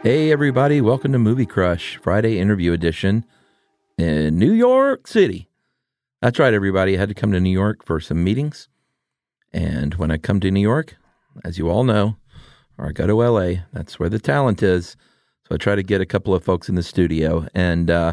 Hey everybody, welcome to Movie Crush, Friday interview edition in New York City. That's right, everybody. I had to come to New York for some meetings. And when I come to New York, as you all know, or I go to LA, that's where the talent is. So I try to get a couple of folks in the studio. And I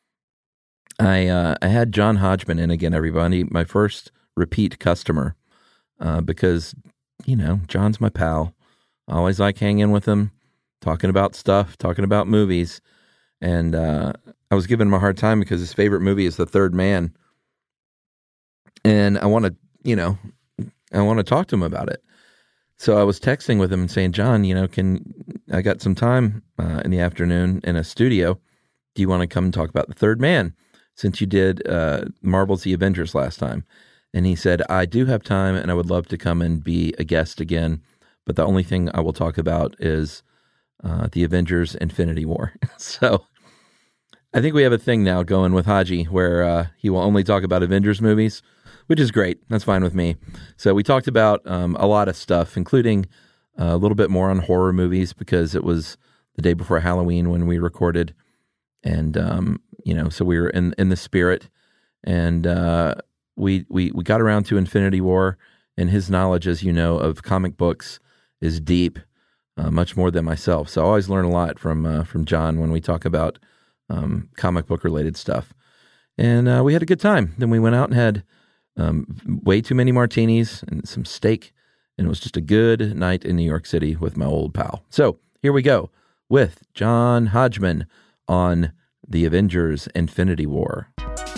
had John Hodgman in again, everybody, my first repeat customer, because, you know, John's my pal. I always like hanging with him. Talking about stuff, talking about movies. And I was giving him a hard time because his favorite movie is The Third Man. And I want to talk to him about it. So I was texting with him and saying, John, I got some time in the afternoon in a studio. Do you want to come and talk about The Third Man since you did Marvel's The Avengers last time? And he said, I do have time and I would love to come and be a guest again. But the only thing I will talk about is The Avengers Infinity War. So I think we have a thing now going with Haji where he will only talk about Avengers movies, which is great. That's fine with me. So we talked about a lot of stuff, including a little bit more on horror movies because it was the day before Halloween when we recorded. And, so we were in the spirit. And we got around to Infinity War, and his knowledge, as you know, of comic books is deep. Much more than myself. So I always learn a lot from John when we talk about comic book related stuff. And we had a good time. Then we went out and had way too many martinis and some steak. And it was just a good night in New York City with my old pal. So here we go with John Hodgman on The Avengers Infinity War.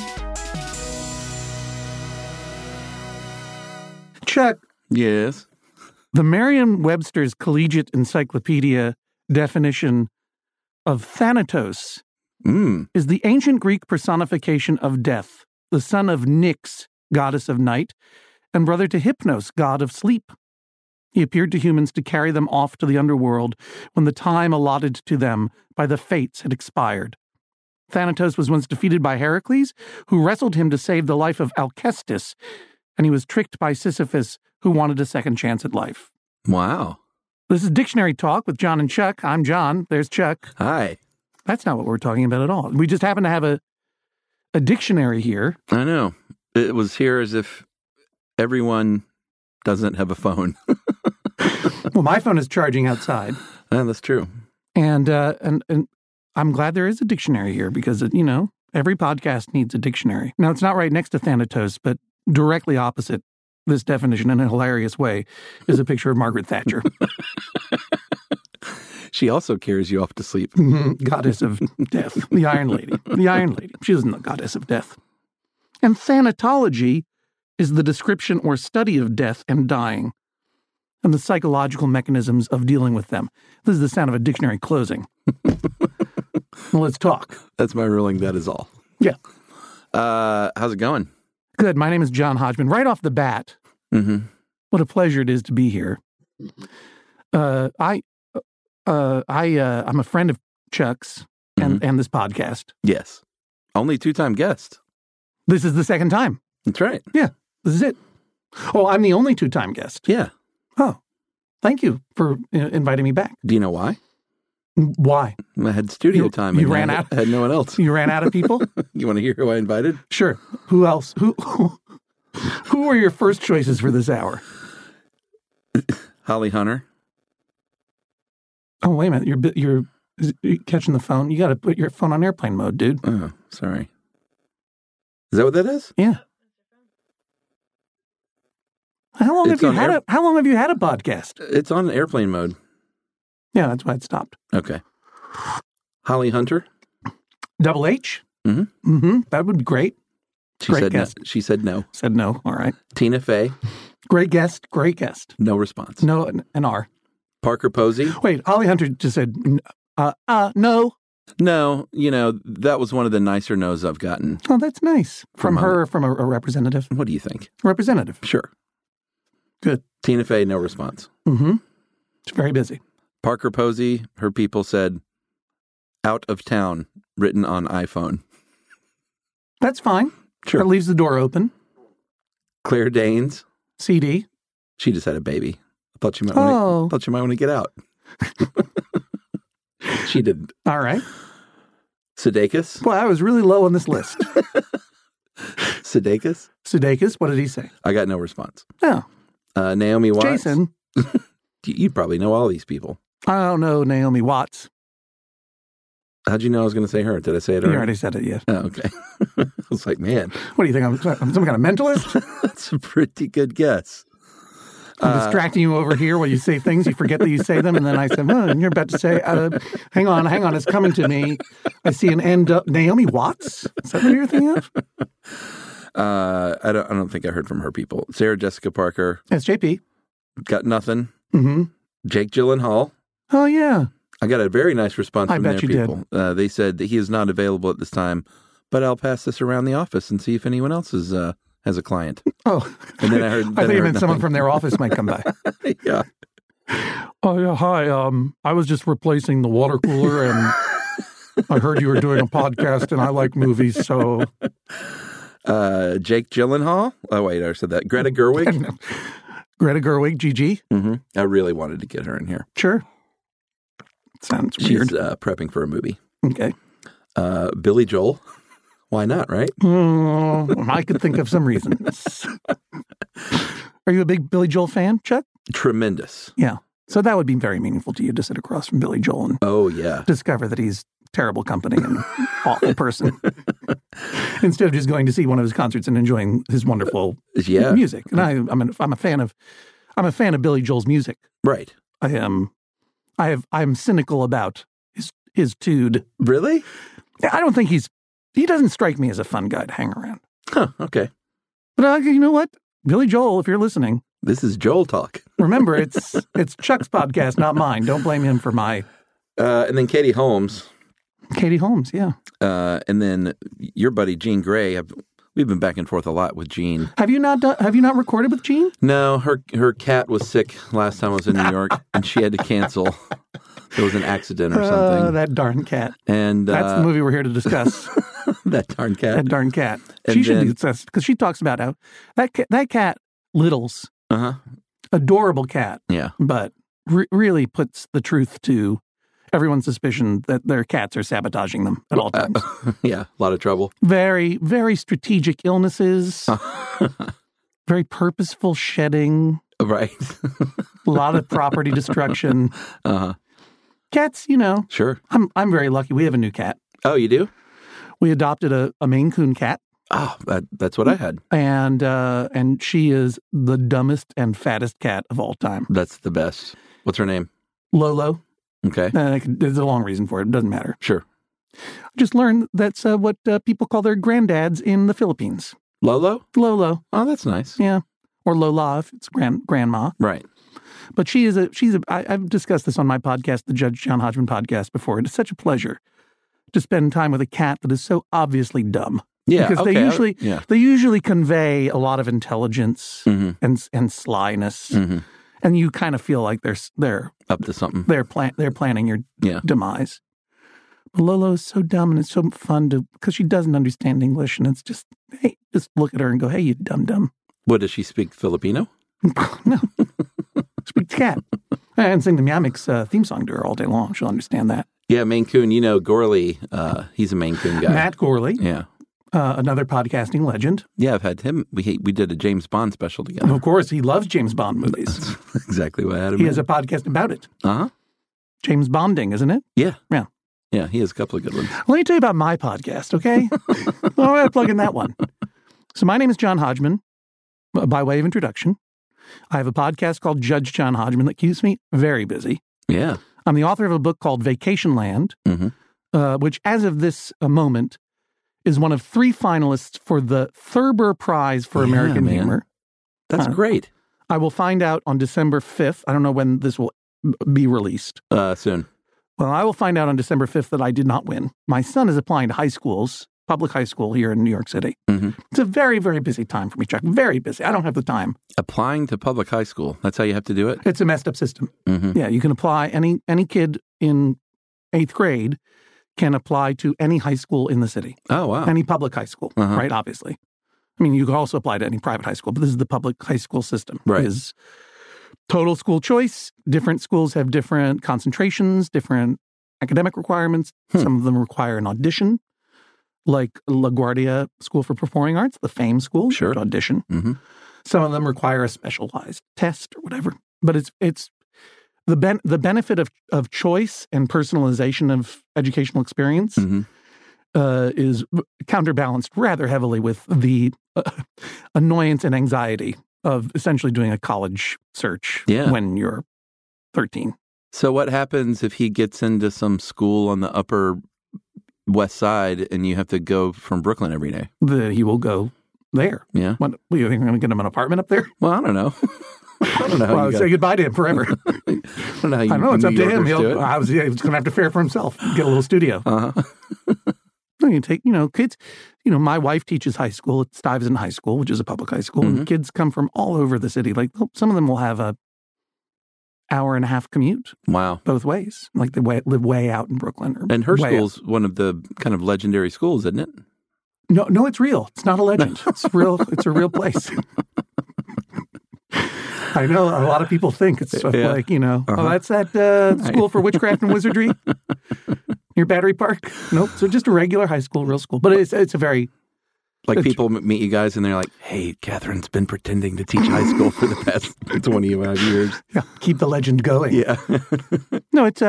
Chuck. Yes. The Merriam-Webster's Collegiate Encyclopedia definition of Thanatos is the ancient Greek personification of death, the son of Nyx, goddess of night, and brother to Hypnos, god of sleep. He appeared to humans to carry them off to the underworld when the time allotted to them by the fates had expired. Thanatos was once defeated by Heracles, who wrestled him to save the life of Alcestis, and he was tricked by Sisyphus, who wanted a second chance at life. Wow. This is Dictionary Talk with John and Chuck. I'm John. There's Chuck. Hi. That's not what we're talking about at all. We just happen to have a dictionary here. I know. It was here as if everyone doesn't have a phone. Well, my phone is charging outside. Yeah, that's true. And I'm glad there is a dictionary here because, every podcast needs a dictionary. Now, it's not right next to Thanatos, but directly opposite this definition in a hilarious way is a picture of Margaret Thatcher. She also carries you off to sleep. Goddess of death. The Iron Lady. The Iron Lady. She isn't the goddess of death. And thanatology is the description or study of death and dying and the psychological mechanisms of dealing with them. This is the sound of a dictionary closing. Well, let's talk. That's my ruling. That is all. Yeah. How's it going? Good. My name is John Hodgman. Right off the bat, what a pleasure it is to be here. I'm a friend of Chuck's and this podcast. Yes. Only two-time guest. This is the second time. That's right. Yeah, this is it. Oh, I'm the only two-time guest. Yeah. Oh, thank you for inviting me back. Do you know why? Why? I had studio time. You ran out? I had no one else. You ran out of people? You want to hear who I invited? Sure. Who else? Who were your first choices for this hour? Holly Hunter. Oh, wait a minute. You're catching the phone. You got to put your phone on airplane mode, dude. Oh, sorry. Is that what that is? Yeah. How long have you had a podcast? It's on airplane mode. Yeah, that's why it stopped. Okay. Holly Hunter. Double H? That would be great. Great guest. She said no. Said no. All right. Tina Fey. Great guest. Great guest. No response. No, an R. Parker Posey. Wait, Holly Hunter just said, no. No, that was one of the nicer no's I've gotten. Oh, that's nice. From her, from a representative? What do you think? Representative. Sure. Good. Tina Fey, no response. It's very busy. Parker Posey, her people said, out of town, written on iPhone. That's fine. Sure. That leaves the door open. Claire Danes. CD. She just had a baby. I thought you might want to get out. She didn't. All right. Sudeikis? Well, I was really low on this list. Sudeikis? Sudeikis, what did he say? I got no response. Oh. Naomi Watts? Jason. You probably know all these people. I don't know Naomi Watts. How'd you know I was going to say her? Did I say it You already? already said it, yes. Oh, okay. I was like, man. What do you think? I'm some kind of mentalist? That's a pretty good guess. I'm distracting you over here while you say things. You forget that you say them. And then I said, well, and you're about to say, hang on. It's coming to me. I see an end up. Naomi Watts? Is that what you're thinking of? I don't think I heard from her people. Sarah Jessica Parker. That's JP. Got nothing. Mm-hmm. Jake Gyllenhaal. Oh, yeah. I got a very nice response from their people. They said that he is not available at this time, but I'll pass this around the office and see if anyone else has a client. Oh. And then I heard. I think you meant someone from their office might come by. Yeah. Oh, yeah. Hi. I was just replacing the water cooler, and I heard you were doing a podcast, and I like movies, so. Jake Gyllenhaal. Oh, wait, I said that. Greta Gerwig. Greta Gerwig, GG. Mm-hmm. I really wanted to get her in here. Sure. Sounds weird. She's prepping for a movie. Okay. Billy Joel. Why not, right? I could think of some reasons. Are you a big Billy Joel fan, Chuck? Tremendous. Yeah. So that would be very meaningful to you to sit across from Billy Joel and discover that he's terrible company and awful person. Instead of just going to see one of his concerts and enjoying his wonderful music. And I'm a fan of Billy Joel's music. Right. I'm cynical about his tude. Really? I don't think he doesn't strike me as a fun guy to hang around. Huh, okay. But you know what? Billy Joel, if you're listening. This is Joel talk. Remember, it's Chuck's podcast, not mine. Don't blame him for my. And then Katie Holmes. Katie Holmes, yeah. And then your buddy Jean Grey. We've been back and forth a lot with Jean. Have you not recorded with Jean? No, her cat was sick last time I was in New York, and she had to cancel. There was an accident or something. Oh, that darn cat. And that's the movie we're here to discuss. That darn cat. That darn cat. She should be obsessed because she talks about how that cat, Littles, adorable cat. Yeah, but really puts the truth to everyone's suspicion that their cats are sabotaging them at all times. Yeah, a lot of trouble. Very, very strategic illnesses. Very purposeful shedding. Right. A lot of property destruction. Cats, Sure. I'm very lucky. We have a new cat. Oh, you do? We adopted a Maine Coon cat. Oh, that's what I had. And she is the dumbest and fattest cat of all time. That's the best. What's her name? Lolo. Okay. There's a long reason for it. It doesn't matter. Sure. I just learned that's what people call their granddads in the Philippines. Lolo? Lolo. Oh, that's nice. Yeah. Or Lola if it's grandma. Right. But I've discussed this on my podcast, the Judge John Hodgman podcast before. It is such a pleasure to spend time with a cat that is so obviously dumb. Yeah. Because they usually convey a lot of intelligence and slyness. Mm-hmm. And you kind of feel like they're up to something. They're planning your demise. But Lolo is so dumb, and it's so fun because she doesn't understand English, and it's just, hey, just look at her and go, hey, you dum-dum. What, does she speak Filipino? No. Speak cat. And sing the Meowmix theme song to her all day long. She'll understand that. Yeah, Maine Coon. Gorley, he's a Maine Coon guy. Matt Gorley. Yeah. Another podcasting legend. Yeah, I've had him. We did a James Bond special together. Of course, he loves James Bond movies. That's exactly what I had him. He has a podcast about it. Uh-huh. James Bonding, isn't it? Yeah. Yeah. Yeah, he has a couple of good ones. Let me tell you about my podcast, okay? I'm going to plug in that one. So my name is John Hodgman, by way of introduction. I have a podcast called Judge John Hodgman that keeps me very busy. Yeah. I'm the author of a book called Vacation Land, which as of this moment is one of 3 finalists for the Thurber Prize for American Humor. That's great. I will find out on December 5th. I don't know when this will be released. Soon. Well, I will find out on December 5th that I did not win. My son is applying to high schools, public high school here in New York City. Mm-hmm. It's a very, very busy time for me, Chuck. Very busy. I don't have the time. Applying to public high school. That's how you have to do it? It's a messed up system. Mm-hmm. Yeah, you can apply. Any kid in 8th grade can apply to any high school in the city. Oh, wow. Any public high school, right? Obviously. I mean, you can also apply to any private high school, but this is the public high school system. Right. It is total school choice. Different schools have different concentrations, different academic requirements. Some of them require an audition, like LaGuardia School for Performing Arts, the FAME school, Sure. to audition. Mm-hmm. Some of them require a specialized test or whatever. But it's the benefit of choice and personalization of educational experience is counterbalanced rather heavily with the annoyance and anxiety of essentially doing a college search when you're 13. So what happens if he gets into some school on the Upper West Side and you have to go from Brooklyn every day? He will go there. Yeah. What, you think I'm going to get him an apartment up there? Well, I don't know. I don't know. Well, I would say goodbye to him forever. I don't know. How you, I don't know. It's up to him. He's going to have to fare for himself. Get a little studio. You take, kids. My wife teaches high school at Stuyvesant High School, which is a public high school, and kids come from all over the city. Like some of them will have a hour and a half commute. Wow. Both ways. Like they live way out in Brooklyn. And her school's one of the kind of legendary schools, isn't it? No, it's real. It's not a legend. It's real. It's a real place. I know a lot of people think it's like, oh, that's that school for witchcraft and wizardry near Battery Park. Nope. So just a regular high school, real school. But it's a very... Like people meet you guys and they're like, hey, Catherine's been pretending to teach high school for the past 25 years. Yeah, keep the legend going. Yeah. No, it's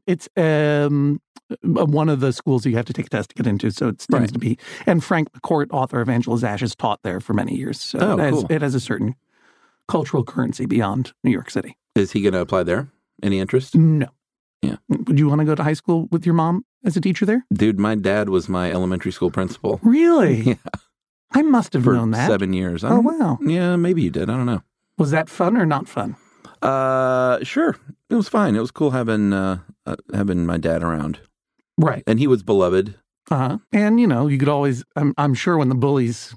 one of the schools you have to take a test to get into, so it tends to be. And Frank McCourt, author of Angela's Ash, has taught there for many years. So it has a certain cultural currency beyond New York City. Is he going to apply there? Any interest? No. Yeah. Would you want to go to high school with your mom as a teacher there? Dude, my dad was my elementary school principal. Really? Yeah. I must have known that. For 7 years. Oh, wow. Yeah, maybe you did. I don't know. Was that fun or not fun? Sure. It was fine. It was cool having my dad around. Right. And he was beloved. Uh-huh. And, you could always, I'm sure when the bullies...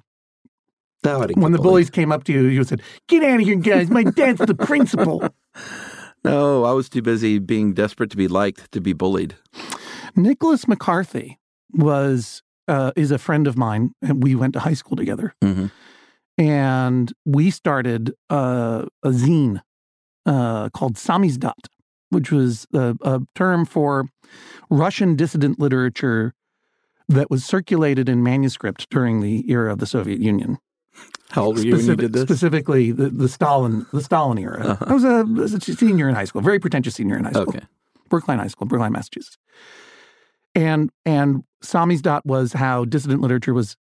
bullies came up to you, you said, "Get out of here, guys. My dad's the principal." No, I was too busy being desperate to be liked, to be bullied. Nicholas McCarthy is a friend of mine, and we went to high school together. Mm-hmm. And we started a zine called Samizdat, which was a term for Russian dissident literature that was circulated in manuscript during the era of the Soviet Union. How old were you when you did this? Specifically, the Stalin era. Uh-huh. I was a senior in high school, very pretentious senior in high school. Okay. Brookline High School, Brookline, Massachusetts. And Samizdat was how dissident literature was,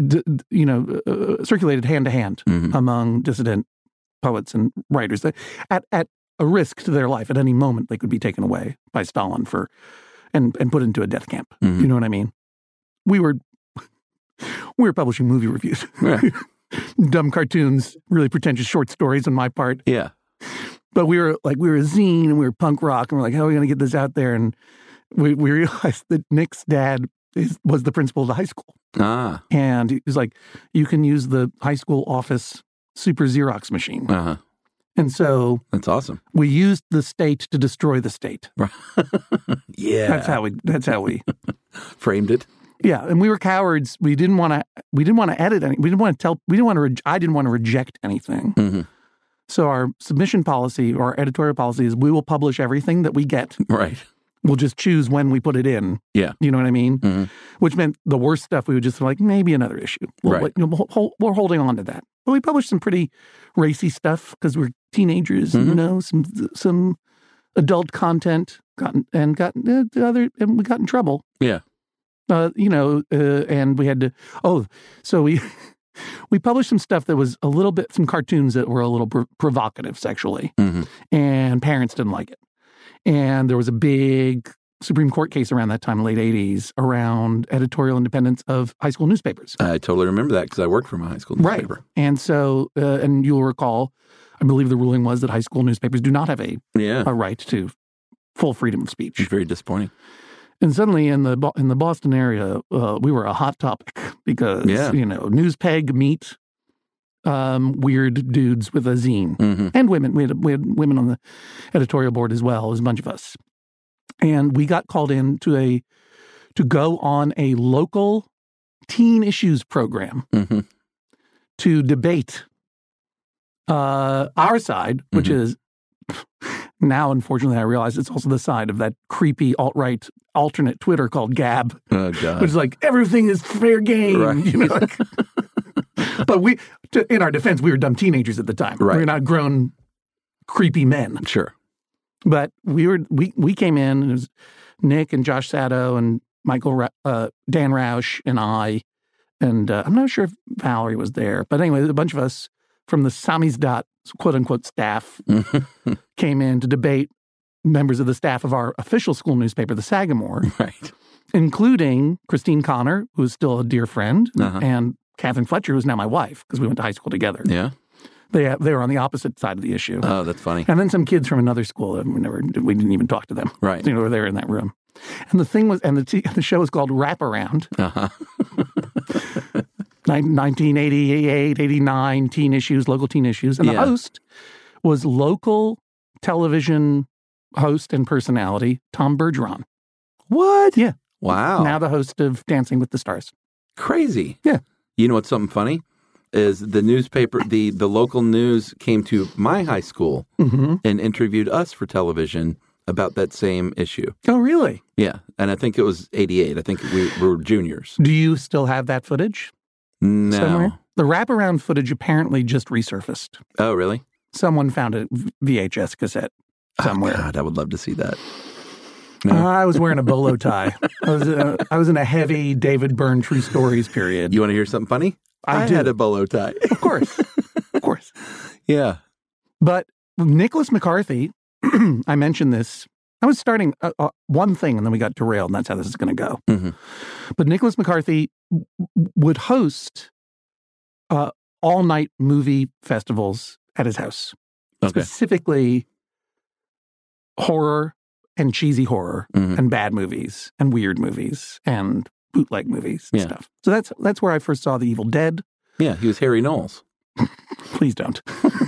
circulated hand to hand among dissident poets and writers. At a risk to their life, at any moment, they could be taken away by Stalin and put into a death camp. Mm-hmm. You know what I mean? We were publishing movie reviews. Right. Dumb cartoons, really pretentious short stories on my part. Yeah. But we were a zine and we were punk rock and we're like, how are we going to get this out there? And we realized that Nick's dad was the principal of the high school. Ah. And he was like, you can use the high school office super Xerox machine. Uh-huh. And so that's awesome. We used the state to destroy the state. Yeah. That's how we framed it. Yeah, and we were cowards. We didn't want to edit any. I didn't want to reject anything. Mm-hmm. So our submission policy or our editorial policy is we will publish everything that we get. Right. We'll just choose when we put it in. Yeah. You know what I mean? Mm-hmm. Which meant the worst stuff we would just like, maybe another issue. Right. We're holding on to that. But we published some pretty racy stuff because we're teenagers, some adult content, and we got in trouble. Yeah. And we had to, so we published some stuff that was a little bit, some cartoons that were a little provocative sexually, and parents didn't like it. And there was a big Supreme Court case around that time, late 80s, around editorial independence of high school newspapers. I totally remember that because I worked for my high school newspaper. Right. And so, and you'll recall, I believe the ruling was that high school newspapers do not have a right to full freedom of speech. It's very disappointing. And suddenly in the Boston area, we were a hot topic because, Newspeg meet weird dudes with a zine and women. We had women on the editorial board as well. It was a bunch of us. And we got called in to go on a local teen issues program to debate our side, which is Now, unfortunately, I realize it's also the side of that creepy alt-right alternate Twitter called Gab. Oh, God. Which is like, everything is fair game. Right. You know, like, but in our defense, we were dumb teenagers at the time. Right. We were not grown, creepy men. Sure. But we came in, and it was Nick and Josh Sato and Dan Roush and I, and I'm not sure if Valerie was there. But anyway, a bunch of us from the Samizdat, quote-unquote, staff came in to debate members of the staff of our official school newspaper, the Sagamore, Right. including Christine Connor, who is still a dear friend, and Catherine Fletcher, who's now my wife, because we went to high school together. Yeah. They were on the opposite side of the issue. Oh, that's funny. And then some kids from another school, we didn't even talk to them. Right. You know, they were there in that room. And the thing was, and the show was called Wraparound. 1988, 89, teen issues, local teen issues. And the host was local television host and personality, Tom Bergeron. What? Yeah. Wow. Now the host of Dancing with the Stars. Crazy. Yeah. You know what's something funny? Is the newspaper, the local news came to my high school and interviewed us for television about that same issue. Oh, really? Yeah. And I think it was 88. I think we were juniors. Do you still have that footage? No. Somewhere? The wraparound footage apparently just resurfaced. Oh, really? Someone found a VHS cassette somewhere. Oh, God, I would love to see that. No. I was wearing a bolo tie. I was in a heavy David Byrne True Stories period. You want to hear something funny? I had a bolo tie. Of course. Of course. Yeah. But Nicholas McCarthy, I mentioned this. I was starting one thing and then we got derailed, and that's how this is going to go. Mm-hmm. But Nicholas McCarthy would host all-night movie festivals at his house. Okay. Specifically horror and cheesy horror and bad movies and weird movies and bootleg movies and stuff. So that's where I first saw The Evil Dead. Yeah, he was Harry Knowles. Please don't.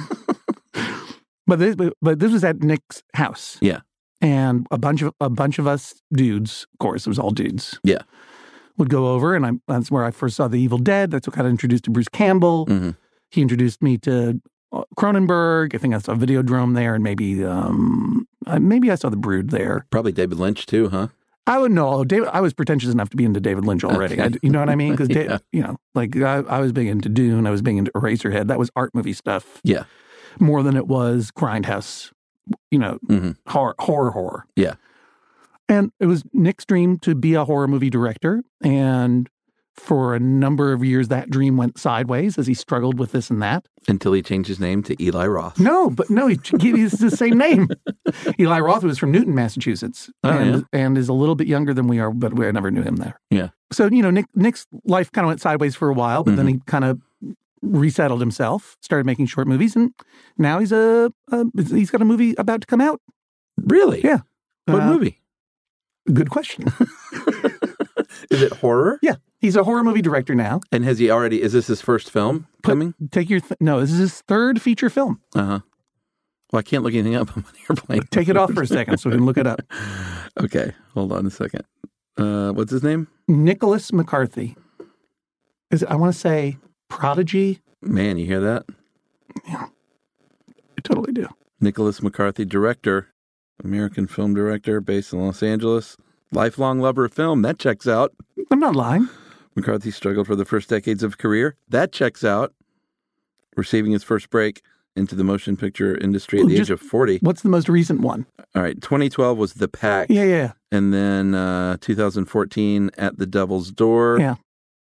But this was at Nick's house. Yeah. And a bunch of us dudes, of course, it was all dudes. Yeah. Would go over, and that's where I first saw The Evil Dead. That's what got introduced to Bruce Campbell. Mm-hmm. He introduced me to Cronenberg. I think I saw Videodrome there, and maybe I saw The Brood there. Probably David Lynch too, huh? I would know. I was pretentious enough to be into David Lynch already. Okay. You know what I mean? Because I was big into Dune. I was big into Eraserhead. That was art movie stuff. Yeah. More than it was Grindhouse. Horror. Yeah. And it was Nick's dream to be a horror movie director. And for a number of years, that dream went sideways as he struggled with this and that. Until he changed his name to Eli Roth. No, he's the same name. Eli Roth was from Newton, Massachusetts. And is a little bit younger than we are, but we never knew him there. Yeah. So, Nick's life kind of went sideways for a while, but then he kind of resettled himself, started making short movies, and now he's got a movie about to come out. Really? Yeah. What movie? Good question. Is it horror? Yeah. He's a horror movie director now. And is this his first film coming? No, this is his third feature film. Uh-huh. Well, I can't look anything up on the airplane. Take it off for a second so we can look it up. Okay. Hold on a second. What's his name? Nicholas McCarthy. I want to say Prodigy. Man, you hear that? Yeah. I totally do. Nicholas McCarthy, director, American film director based in Los Angeles. Lifelong lover of film. That checks out. I'm not lying. McCarthy struggled for the first decades of career. That checks out. Receiving his first break into the motion picture industry at the age of 40. What's the most recent one? All right. 2012 was The Pack. Yeah. And then 2014, At the Devil's Door. Yeah.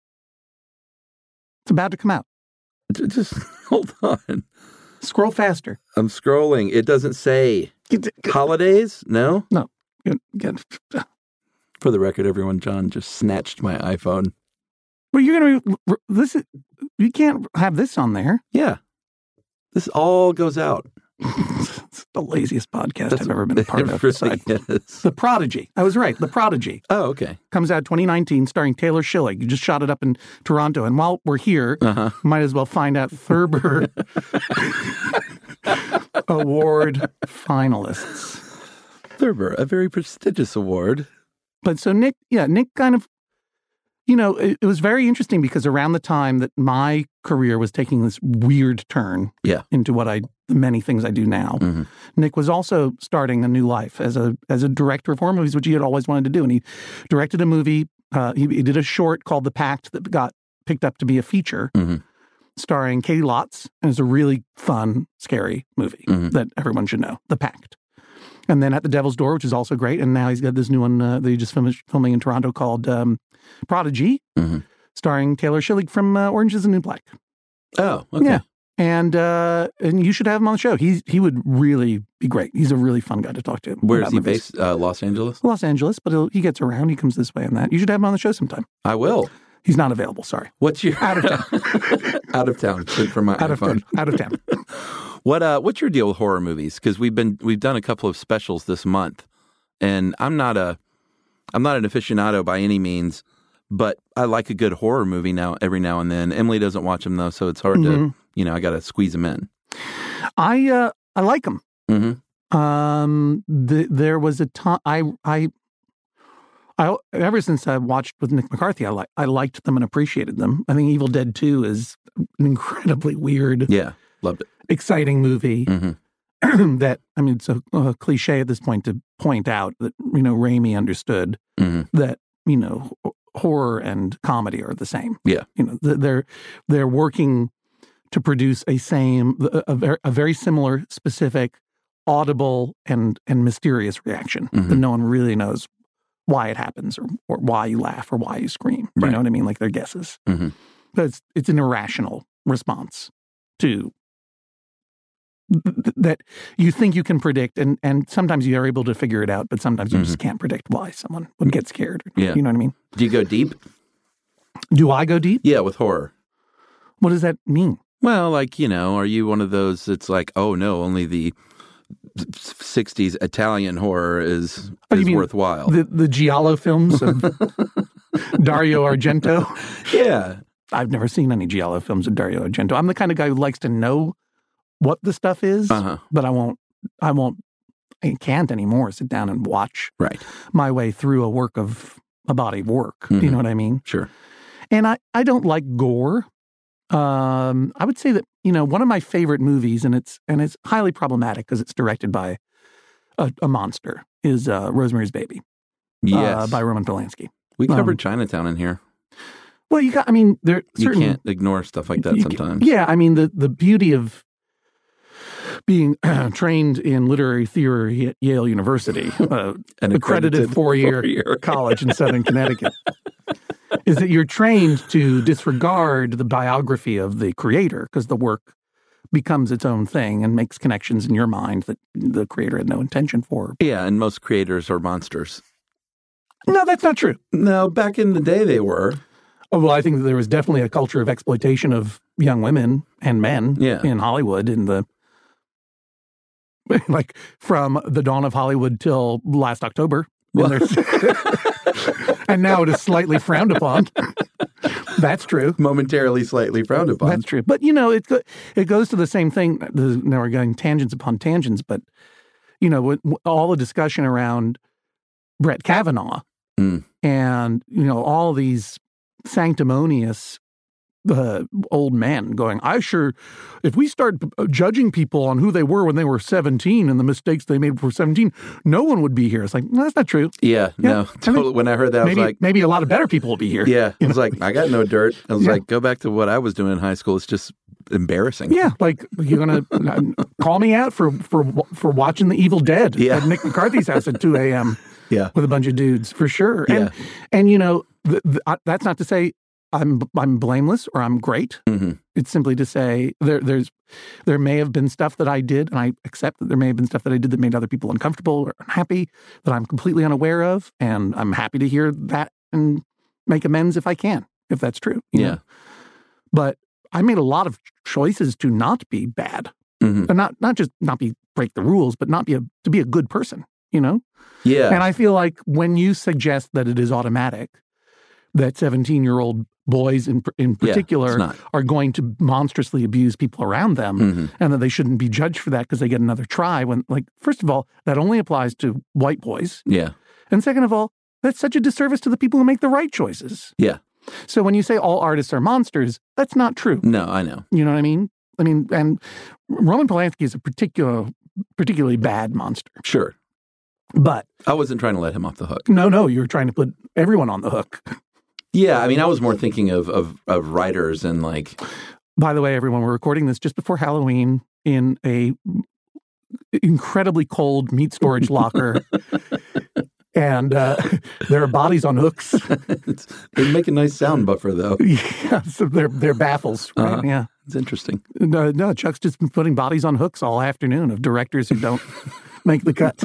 It's about to come out. Just hold on. Scroll faster. I'm scrolling. It doesn't say. Holidays? No? No. For the record, everyone, John just snatched my iPhone. Well, you're going to... You can't have this on there. Yeah. This all goes out. It's the laziest podcast I've ever been a part of. Really is. The Prodigy. I was right. The Prodigy. Oh, okay. Comes out 2019, starring Taylor Schilling. You just shot it up in Toronto. And while we're here, might as well find out Thurber Award finalists. Thurber, a very prestigious award. But so Nick kind of, It was very interesting because around the time that my career was taking this weird turn into the many things I do now, Nick was also starting a new life as a director of horror movies, which he had always wanted to do. And he directed a movie. He did a short called The Pact that got picked up to be a feature starring Katie Lotz. And it's a really fun, scary movie that everyone should know, The Pact. And then At the Devil's Door, which is also great. And now he's got this new one that he just filming in Toronto called Prodigy, starring Taylor Schilling from Orange is the New Black. Oh, okay. Yeah. And you should have him on the show. He would really be great. He's a really fun guy to talk to. Where is he based? Los Angeles? Los Angeles, but he gets around. He comes this way and that. You should have him on the show sometime. I will. He's not available, sorry. What's your... Out of town. Out of town. For my iPhone. Out of town. What's your deal with horror movies? Because we've done a couple of specials this month, and I'm not an aficionado by any means, but I like a good horror movie every now and then. Emily doesn't watch them though, so it's hard to I got to squeeze them in. I like them. There was a time I ever since I watched with Nick McCarthy, I liked them and appreciated them. I think Evil Dead 2 is an incredibly weird, loved it, exciting movie. That, I mean, it's a cliche at this point to point out that Raimi understood that horror and comedy are the same. Yeah, they're working to produce a very similar, specific, audible and mysterious reaction that no one really knows why it happens or why you laugh or why you scream. You know what I mean? Like they're guesses. But it's an irrational response to that you think you can predict, and sometimes you are able to figure it out, but sometimes you just can't predict why someone would get scared. You know what I mean? Do you go deep? Do I go deep? Yeah, with horror. What does that mean? Well, like, are you one of those that's like, oh no, only the 60s Italian horror is worthwhile? The Giallo films of Dario Argento? Yeah. I've never seen any Giallo films of Dario Argento. I'm the kind of guy who likes to know what the stuff is, but I can't anymore sit down and watch my way through a body of work. You know what I mean? Sure. And I don't like gore. I would say that, one of my favorite movies, and it's highly problematic because it's directed by a monster, is Rosemary's Baby. Yes. By Roman Polanski. We covered Chinatown in here. Well, you can't ignore stuff like that sometimes. The beauty of being trained in literary theory at Yale University, an accredited four-year college in Southern Connecticut, is that you're trained to disregard the biography of the creator because the work becomes its own thing and makes connections in your mind that the creator had no intention for. Yeah, and most creators are monsters. No, that's not true. No, back in the day they were. Oh, well, I think that there was definitely a culture of exploitation of young women and men in Hollywood like from the dawn of Hollywood till last October. And now it is slightly frowned upon. That's true. Momentarily slightly frowned upon. That's true. But, it goes to the same thing. Now we're going tangents upon tangents, but, all the discussion around Brett Kavanaugh and, all these sanctimonious old men going, if we start judging people on who they were when they were 17 and the mistakes they made before 17, no one would be here. It's like, no, that's not true. Yeah, no, totally. When I heard that, I was like... Maybe a lot of better people will be here. Yeah, I was like, I got no dirt. I was like, go back to what I was doing in high school. It's just embarrassing. Yeah, like, you're going to call me out for watching The Evil Dead at Nick McCarthy's house at 2 a.m. Yeah. With a bunch of dudes, for sure. Yeah. And that's not to say I'm blameless or I'm great. It's simply to say there may have been stuff that I did, and I accept that there may have been stuff that I did that made other people uncomfortable or unhappy that I'm completely unaware of, and I'm happy to hear that and make amends if I can, if that's true. You know? But I made a lot of choices to not be bad, and not just break the rules, but to be a good person. Yeah. And I feel like when you suggest that it is automatic, that 17-year-old boys in particular are going to monstrously abuse people around them, and that they shouldn't be judged for that because they get another try. When, first of all, that only applies to white boys. Yeah. And second of all, that's such a disservice to the people who make the right choices. Yeah. So when you say all artists are monsters, that's not true. No, I know. You know what I mean? And Roman Polanski is a particularly bad monster. Sure. But I wasn't trying to let him off the hook. No, you were trying to put everyone on the hook. Yeah, I mean, I was more thinking of writers and like... By the way, everyone, we're recording this just before Halloween in a incredibly cold meat storage locker. And there are bodies on hooks. They make a nice sound buffer, though. Yeah, so they're baffles, right? Yeah. It's interesting. No, Chuck's just been putting bodies on hooks all afternoon of directors who don't make the cut.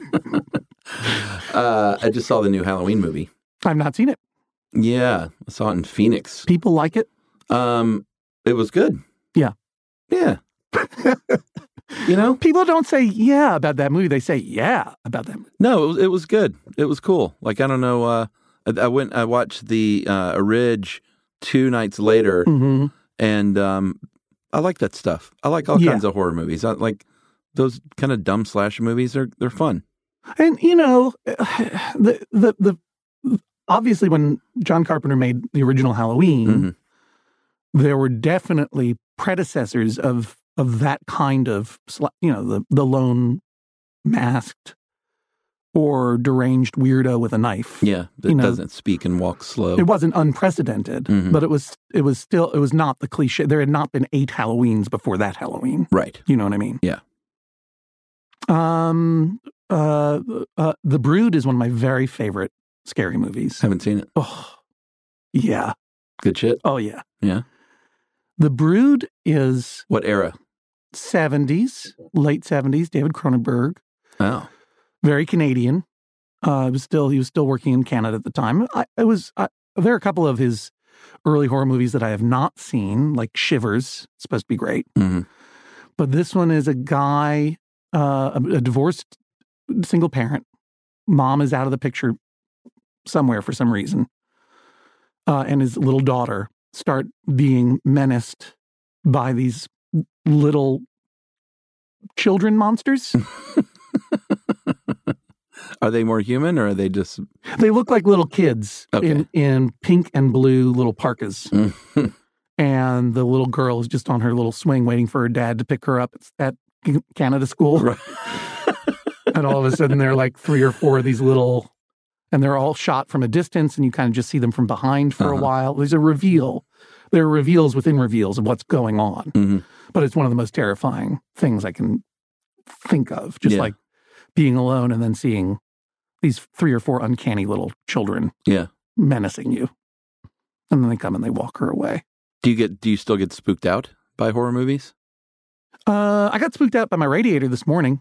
I just saw the new Halloween movie. I've not seen it. Yeah, I saw it in Phoenix. People like it? It was good. Yeah. Yeah. You know? People don't say yeah about that movie. They say yeah about that movie. No, it was good. It was cool. Like, I don't know. I watched the Ridge 2 nights later, and I like that stuff. I like all kinds of horror movies. I like those kind of dumb slasher movies. They're fun. And, you know, the obviously when John Carpenter made the original Halloween, there were definitely predecessors of that kind of, you know, the lone masked or deranged weirdo with a knife. Yeah, that doesn't speak and walks slow. It wasn't unprecedented, but it was not the cliche. There had not been 8 Halloweens before that Halloween. Right. You know what I mean? Yeah. The Brood is one of my very favorite scary movies. Haven't seen it. Oh, yeah. Good shit. Oh, yeah. Yeah. The Brood is... What era? 70s, late 70s, David Cronenberg. Oh. Very Canadian. He was still working in Canada at the time. There are a couple of his early horror movies that I have not seen, like Shivers. It's supposed to be great. But this one is a guy, a divorced single parent. Mom is out of the picture somewhere for some reason. And his little daughter start being menaced by these little children monsters. Are they more human or are they just... They look like little kids in pink and blue little parkas. And the little girl is just on her little swing waiting for her dad to pick her up at Canada School. Right. And all of a sudden there are like 3 or 4 of these little... And they're all shot from a distance and you kind of just see them from behind for a while. There's a reveal. There are reveals within reveals of what's going on. But it's one of the most terrifying things I can think of. Just like being alone and then seeing these 3 or 4 uncanny little children menacing you. And then they come and they walk her away. Do you still get spooked out by horror movies? I got spooked out by my radiator this morning.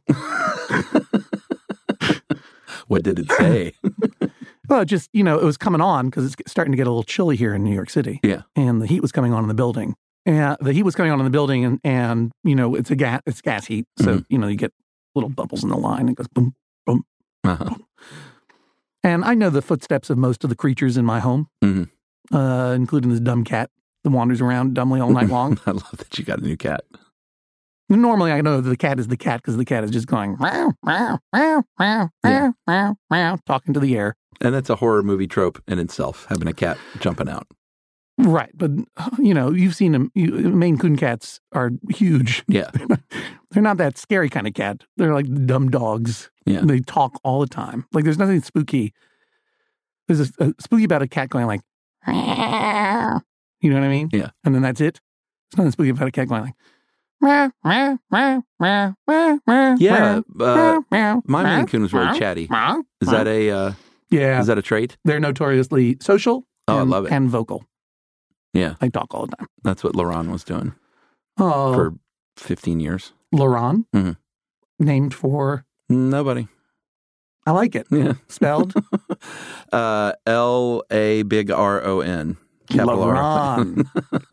What did it say? Well, just, you know, it was coming on because it's starting to get a little chilly here in New York City. Yeah. And the heat was coming on in the building. And you know, it's gas heat. So, you know, you get little bubbles in the line. It goes boom, boom, boom. And I know the footsteps of most of the creatures in my home, including this dumb cat that wanders around dumbly all night long. I love that you got a new cat. Normally, I know that the cat is the cat because the cat is just going, meow, meow, meow, meow, meow, meow, meow, talking to the air. And that's a horror movie trope in itself, having a cat jumping out. Right. But, you know, you've seen them. Maine Coon cats are huge. Yeah. They're not that scary kind of cat. They're like dumb dogs. Yeah. They talk all the time. Like, there's nothing spooky. There's a spooky about a cat going like, you know what I mean? Yeah. And then that's it. There's nothing spooky about a cat going like, yeah, my Maine Coon was very chatty. Is that a trait? They're notoriously social. I love it. And vocal. Yeah. They talk all the time. That's what Laron was doing for 15 years. Laron? Named for? Nobody. I like it. Yeah. Spelled? L-A-big-R-O-N. Laron.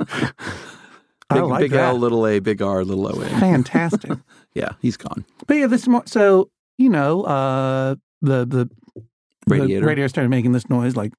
Big that. L, little a, big R, little O. Fantastic. Yeah, he's gone. But yeah, so, you know, the radiator started making this noise like,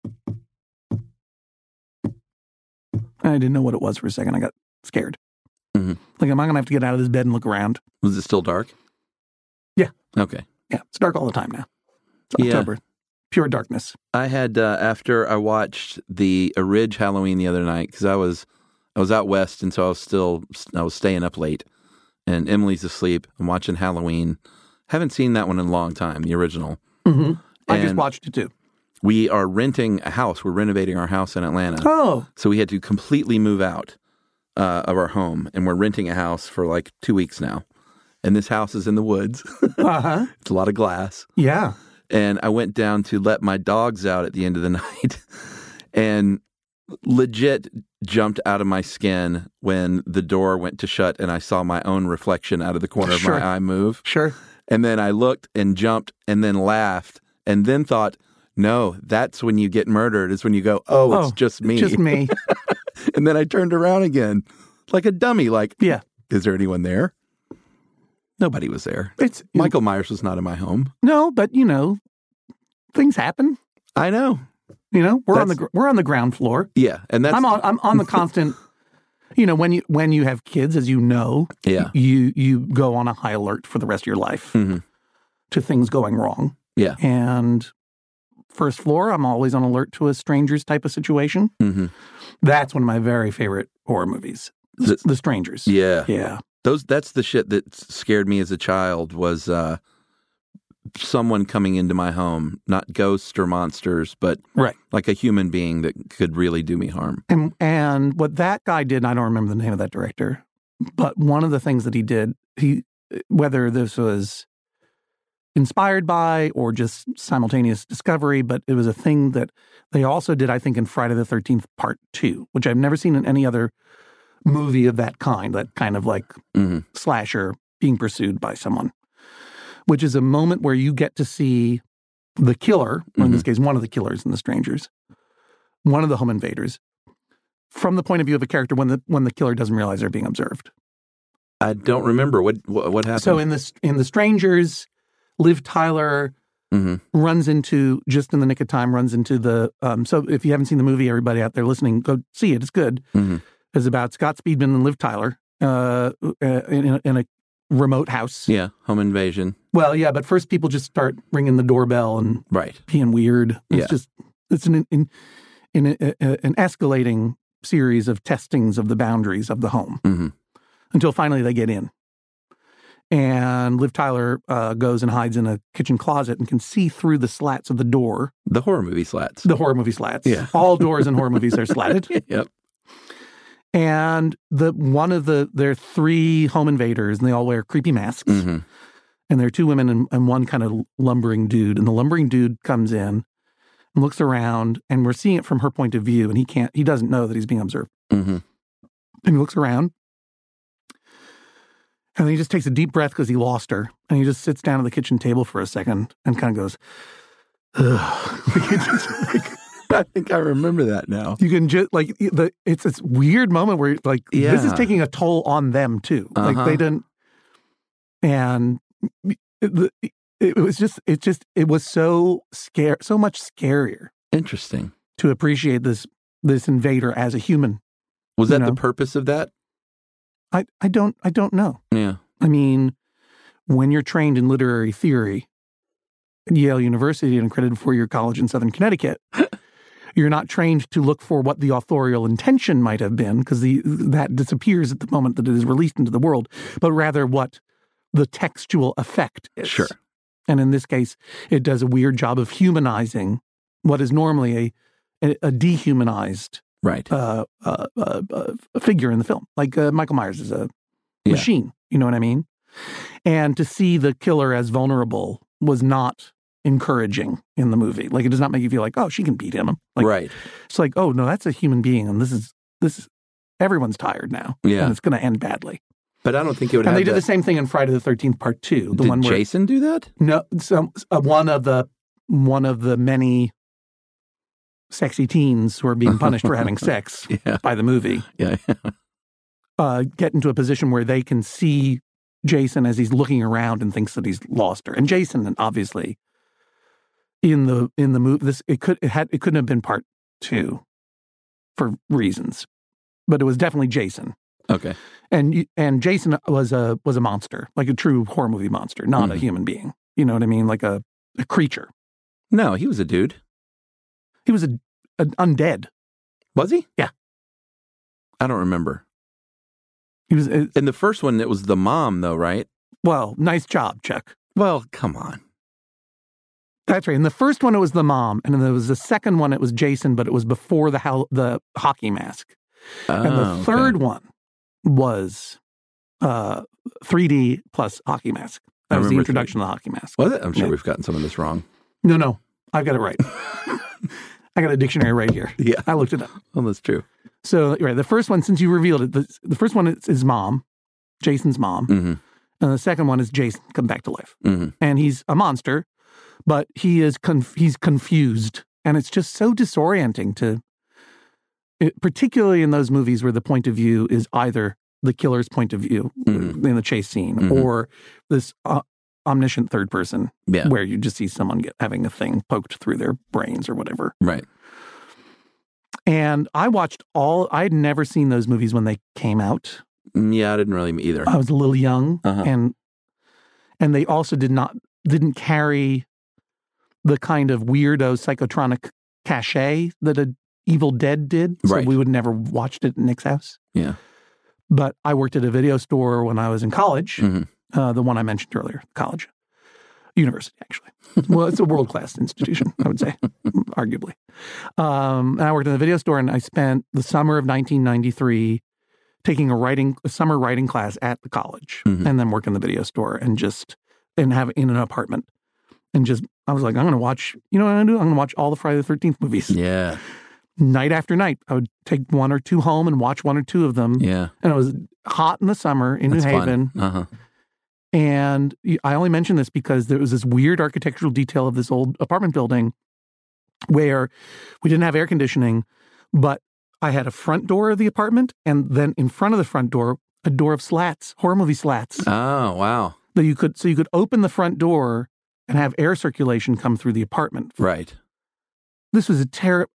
I didn't know what it was for a second. I got scared. Like, am I going to have to get out of this bed and look around? Was it still dark? Yeah. Okay. Yeah, it's dark all the time now. It's October. pure darkness. I had after I watched the Ridge Halloween the other night because I was out west, and so I was staying up late, and Emily's asleep. I'm watching Halloween. Haven't seen that one in a long time, the original. Mm-hmm. I just watched it too. We are renting a house. We're renovating our house in Atlanta. Oh. So we had to completely move out of our home, and we're renting a house for like 2 weeks now. And this house is in the woods. Uh-huh. It's a lot of glass. Yeah. And I went down to let my dogs out at the end of the night and legit jumped out of my skin when the door went to shut and I saw my own reflection out of the corner of my eye move. Sure. And then I looked and jumped and then laughed and then thought, no, that's when you get murdered, is when you go, oh, it's just me. Just me. And then I turned around again like a dummy, like, yeah. Is there anyone there? Nobody was there. Michael Myers was not in my home. No, but things happen. I know. We're on the ground floor. Yeah, and that's I'm on the constant. When you have kids, as you know, yeah, you go on a high alert for the rest of your life to things going wrong. Yeah, and first floor, I'm always on alert to a strangers type of situation. Mm-hmm. That's one of my very favorite horror movies. The Strangers. Yeah, yeah. That's the shit that scared me as a child was someone coming into my home, not ghosts or monsters, but like a human being that could really do me harm. And what that guy did, and I don't remember the name of that director, but one of the things that he did, whether this was inspired by or just simultaneous discovery, but it was a thing that they also did, I think, in Friday the 13th Part 2, which I've never seen in any other movie of that kind of like slasher being pursued by someone, which is a moment where you get to see the killer, or in this case, one of the killers in The Strangers, one of the home invaders, from the point of view of a character when the killer doesn't realize they're being observed. I don't remember what happened. So in The Strangers, Liv Tyler runs into, just in the nick of time, the so if you haven't seen the movie, everybody out there listening, go see it. It's good. It's about Scott Speedman and Liv Tyler in a remote house. Yeah, home invasion. Well, yeah, but first people just start ringing the doorbell and being weird. It's an escalating series of testings of the boundaries of the home until finally they get in. And Liv Tyler goes and hides in a kitchen closet and can see through the slats of the door. The horror movie slats. Yeah. All doors in horror movies are slatted. Yep. And there are three home invaders, and they all wear creepy masks. And there are two women and one kind of lumbering dude. And the lumbering dude comes in and looks around, and we're seeing it from her point of view, and he doesn't know that he's being observed. And he looks around, and then he just takes a deep breath because he lost her, and he just sits down at the kitchen table for a second and kind of goes, ugh. I think I remember that now. You can just it's this weird moment where this is taking a toll on them too. Like they didn't, and it was so much scarier. Interesting to appreciate this invader as a human. Was that the purpose of that? I don't know. Yeah. I mean, when you're trained in literary theory at Yale University and accredited for your college in Southern Connecticut. You're not trained to look for what the authorial intention might have been, because that disappears at the moment that it is released into the world, but rather what the textual effect is. Sure. And in this case, it does a weird job of humanizing what is normally a dehumanized figure in the film. Like Michael Myers is a machine, you know what I mean? And to see the killer as vulnerable was not encouraging in the movie. Like, it does not make you feel like, oh, she can beat him. Like, it's like, oh no, that's a human being, and this is everyone's tired now. Yeah, and it's going to end badly. But I don't think it would. And they did the same thing in Friday the 13th Part 2. Did Jason do that? No, one of the many sexy teens who are being punished for having sex by the movie. Get into a position where they can see Jason as he's looking around and thinks that he's lost her. And Jason, obviously, in the movie, it couldn't have been Part 2 for reasons, but it was definitely Jason. Okay. And Jason was a monster, like a true horror movie monster, not a human being. You know what I mean? Like a creature. No, he was a dude. He was an undead. Was he? Yeah. I don't remember. He was in the first one. It was the mom, though, right? Well, nice job, Chuck. Well, come on. That's right. In the first one, it was the mom, and then there was the second one. It was Jason, but it was before the hockey mask. And the third one was 3D plus hockey mask. That was the introduction of the hockey mask. Was it? I'm sure we've gotten some of this wrong. No, I've got it right. I got a dictionary right here. Yeah, I looked it up. Well, that's true. So, right, the first one, since you revealed it, the first one is his mom, Jason's mom, and the second one is Jason come back to life, and he's a monster, but he's confused, and it's just so disorienting particularly in those movies where the point of view is either the killer's point of view in the chase scene or this omniscient third person where you just see someone having a thing poked through their brains or whatever. Right. And I had never seen those movies when they came out. Yeah, I didn't really either. I was a little young and they also didn't carry the kind of weirdo psychotronic cachet that a Evil Dead did. So we would never watched it at Nick's house. Yeah. But I worked at a video store when I was in college, the one I mentioned earlier, college. University, actually. Well, it's a world-class institution, I would say, arguably. And I worked in the video store, and I spent the summer of 1993 taking a summer writing class at the college, and then work in the video store and have in an apartment. And I was like, I'm going to watch, you know what I'm going to do? I'm going to watch all the Friday the 13th movies. Yeah. Night after night, I would take one or two home and watch one or two of them. Yeah. And it was hot in the summer in New Haven. And I only mention this because there was this weird architectural detail of this old apartment building where we didn't have air conditioning, but I had a front door of the apartment, and then in front of the front door, a door of slats, horror movie slats. Oh, wow. So you could open the front door and have air circulation come through the apartment. Right. This was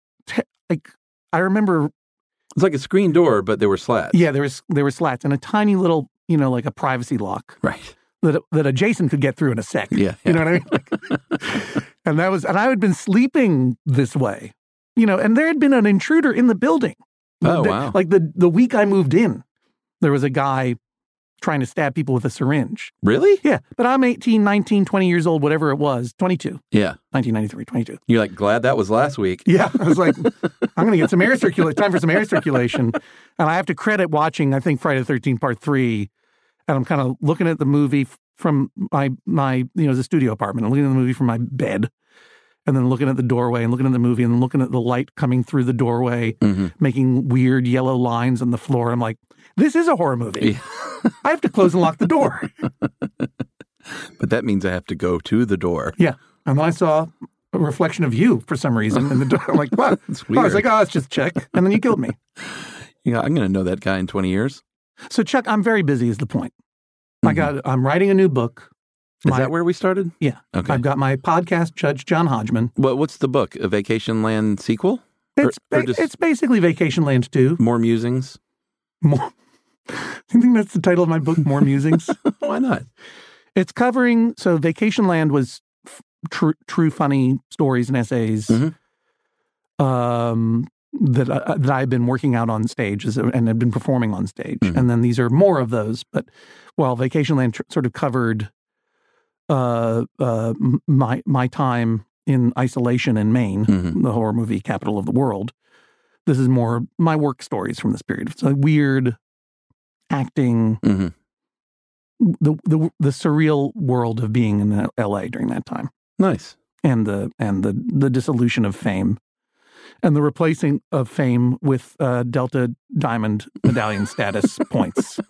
I remember. It's like a screen door, but there were slats. Yeah, there were slats and a tiny little, like a privacy lock. Right. That a Jason could get through in a sec. Yeah. You know what I mean? And I had been sleeping this way, and there had been an intruder in the building. Oh, wow. Like the week I moved in, there was a guy trying to stab people with a syringe. Really? Yeah. But I'm 18, 19, 20 years old, whatever it was, 22. Yeah. 1993, 22. You're like, glad that was last week. Yeah. I was like, I'm going to get some air circulation, time for some air circulation. And I have to credit watching, I think, Friday the 13th Part 3. And I'm kind of looking at the movie from my the studio apartment. I'm looking at the movie from my bed. And then looking at the doorway and looking at the movie and looking at the light coming through the doorway, making weird yellow lines on the floor. I'm like, this is a horror movie. Yeah. I have to close and lock the door. But that means I have to go to the door. Yeah. And then I saw a reflection of you for some reason in the door. I'm like, wow. That's weird. I was like, let's just check. And then you killed me. Yeah, I'm going to know that guy in 20 years. So, Chuck, I'm very busy is the point. I'm writing a new book. Is that where we started? Yeah. Okay. I've got my podcast, Judge John Hodgman. What's the book? A Vacation Land sequel? It's basically Vacation Land 2. More musings? More. You think that's the title of my book, More Musings? Why not? It's covering, so Vacation Land was true funny stories and essays that I've been working out on stage and have been performing on stage. And then these are more of those. But while Vacation Land sort of covered my time in isolation in Maine, the horror movie capital of the world, this is more my work stories from this period. It's a weird acting, the surreal world of being in L.A. during that time. Nice. And the dissolution of fame, and the replacing of fame with Delta Diamond medallion status points.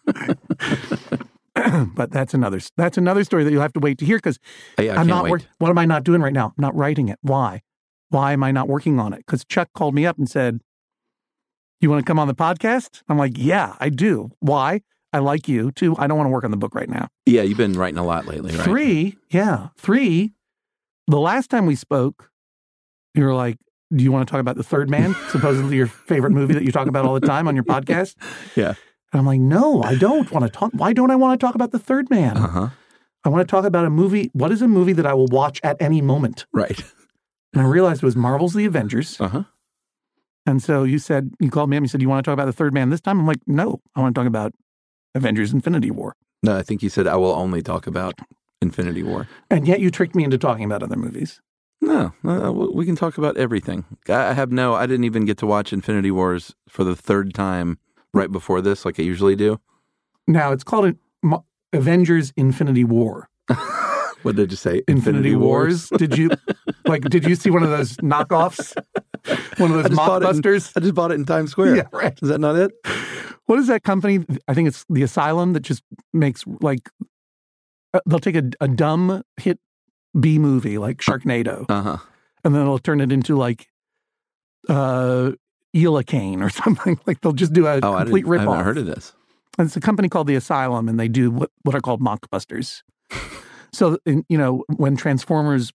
But that's another story that you'll have to wait to hear because I'm not working. What am I not doing right now? I'm not writing it. Why? Why am I not working on it? Because Chuck called me up and said, "You want to come on the podcast?" I'm like, "Yeah, I do." Why? I like you too. I don't want to work on the book right now. Yeah, you've been writing a lot lately, right? 3. The last time we spoke, you were like, "Do you want to talk about The Third Man?" Supposedly your favorite movie that you talk about all the time on your podcast. Yeah. And I'm like, no, I don't want to talk. Why don't I want to talk about The Third Man? I want to talk about a movie. What is a movie that I will watch at any moment? Right. And I realized it was Marvel's The Avengers. Uh-huh. And so you called me up and you said, you want to talk about the third man this time? I'm like, no, I want to talk about Avengers Infinity War. No, I think you said I will only talk about Infinity War. And yet you tricked me into talking about other movies. No, we can talk about everything. I didn't even get to watch Infinity Wars for the third time right before this, like I usually do. Now, it's called Avengers Infinity War. What did you say? Infinity Wars? Did you see one of those knockoffs? One of those mockbusters? I just bought it in Times Square. Yeah, right. Is that not it? What is that company? I think it's The Asylum that just makes they'll take a dumb hit B movie like Sharknado, and then they'll turn it into like Ela Kane or something. Like they'll just do a complete ripoff. I haven't heard of this. And it's a company called The Asylum, and they do what are called mockbusters. So, when Transformers,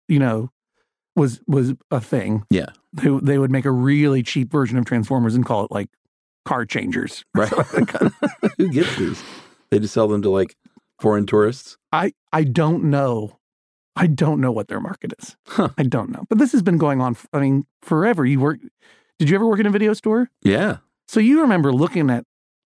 was a thing, yeah, they would make a really cheap version of Transformers and call it like Car Changers. Right. Who gets these? They just sell them to like foreign tourists? I don't know. I don't know what their market is. Huh. I don't know. But this has been going on, forever. Did you ever work in a video store? Yeah. So you remember looking at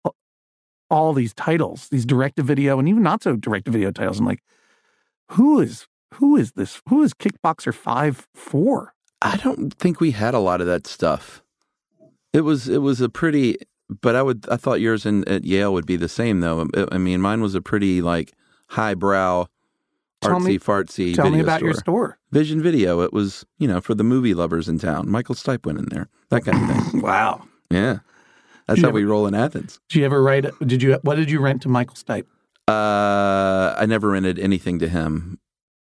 all these titles, these direct-to-video and even not so direct-to-video titles, and like, who is this? Who is Kickboxer 5 for? I don't think we had a lot of that stuff. It was a pretty, but I thought yours at Yale would be the same though. I mean, mine was a pretty like highbrow, artsy-fartsy. Tell me about store. Your store. Vision Video. It was, for the movie lovers in town. Michael Stipe went in there. That kind of thing. Wow. Yeah. That's how we roll in Athens. Did you ever what did you rent to Michael Stipe? I never rented anything to him.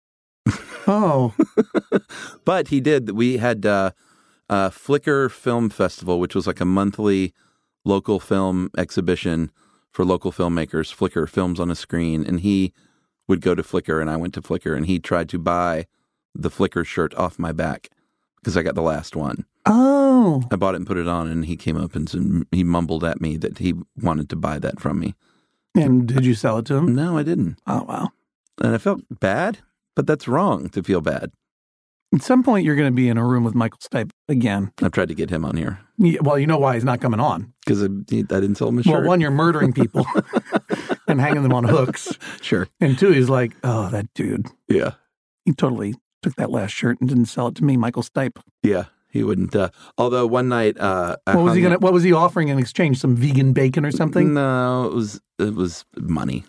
Oh. But he did. We had Flickr Film Festival, which was like a monthly local film exhibition for local filmmakers. Flickr, Films on a Screen. And he would go to Flickr, and I went to Flickr, and he tried to buy the Flickr shirt off my back because I got the last one. Oh. I bought it and put it on, and he came up and he mumbled at me that he wanted to buy that from me. And did you sell it to him? No, I didn't. Oh, wow. And I felt bad, but that's wrong to feel bad. At some point, you're going to be in a room with Michael Stipe again. I've tried to get him on here. Yeah, well, you know why he's not coming on. Because I didn't sell him a shirt. Well, one, you're murdering people and hanging them on hooks. Sure. And two, he's like, oh, that dude. Yeah. He totally took that last shirt and didn't sell it to me, Michael Stipe. Yeah, he wouldn't. Although one night, what was he offering in exchange? Some vegan bacon or something? No, it was money.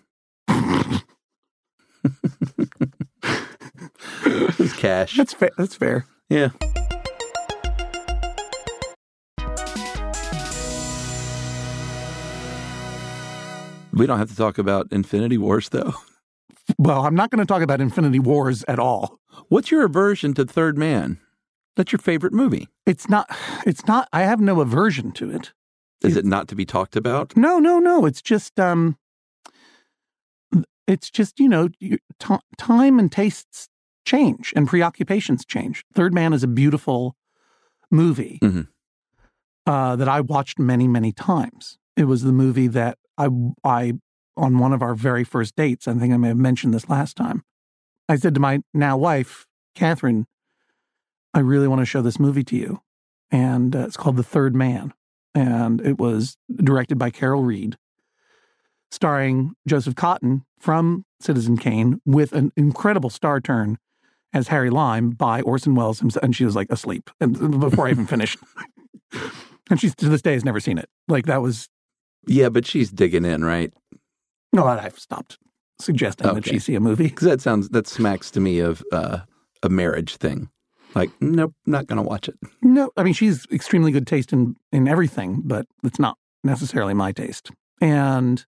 It was cash. That's fair. That's fair. Yeah. We don't have to talk about Infinity Wars, though. Well, I'm not going to talk about Infinity Wars at all. What's your aversion to Third Man? That's your favorite movie. It's not, I have no aversion to it. Is it not to be talked about? No. It's just, time and tastes change and preoccupations change. Third Man is a beautiful movie that I watched many, many times. It was the movie that I on one of our very first dates, I think I may have mentioned this last time, I said to my now wife, Catherine, I really want to show this movie to you. And it's called The Third Man. And it was directed by Carol Reed, starring Joseph Cotten from Citizen Kane, with an incredible star turn as Harry Lime by Orson Welles himself. And she was like asleep before I even finished. And she, to this day, has never seen it. Like that was... Yeah, but she's digging in, right? No, I've stopped suggesting that she see a movie. Because that smacks to me of a marriage thing. Like, nope, not going to watch it. No, I mean, she's extremely good taste in everything, but it's not necessarily my taste. And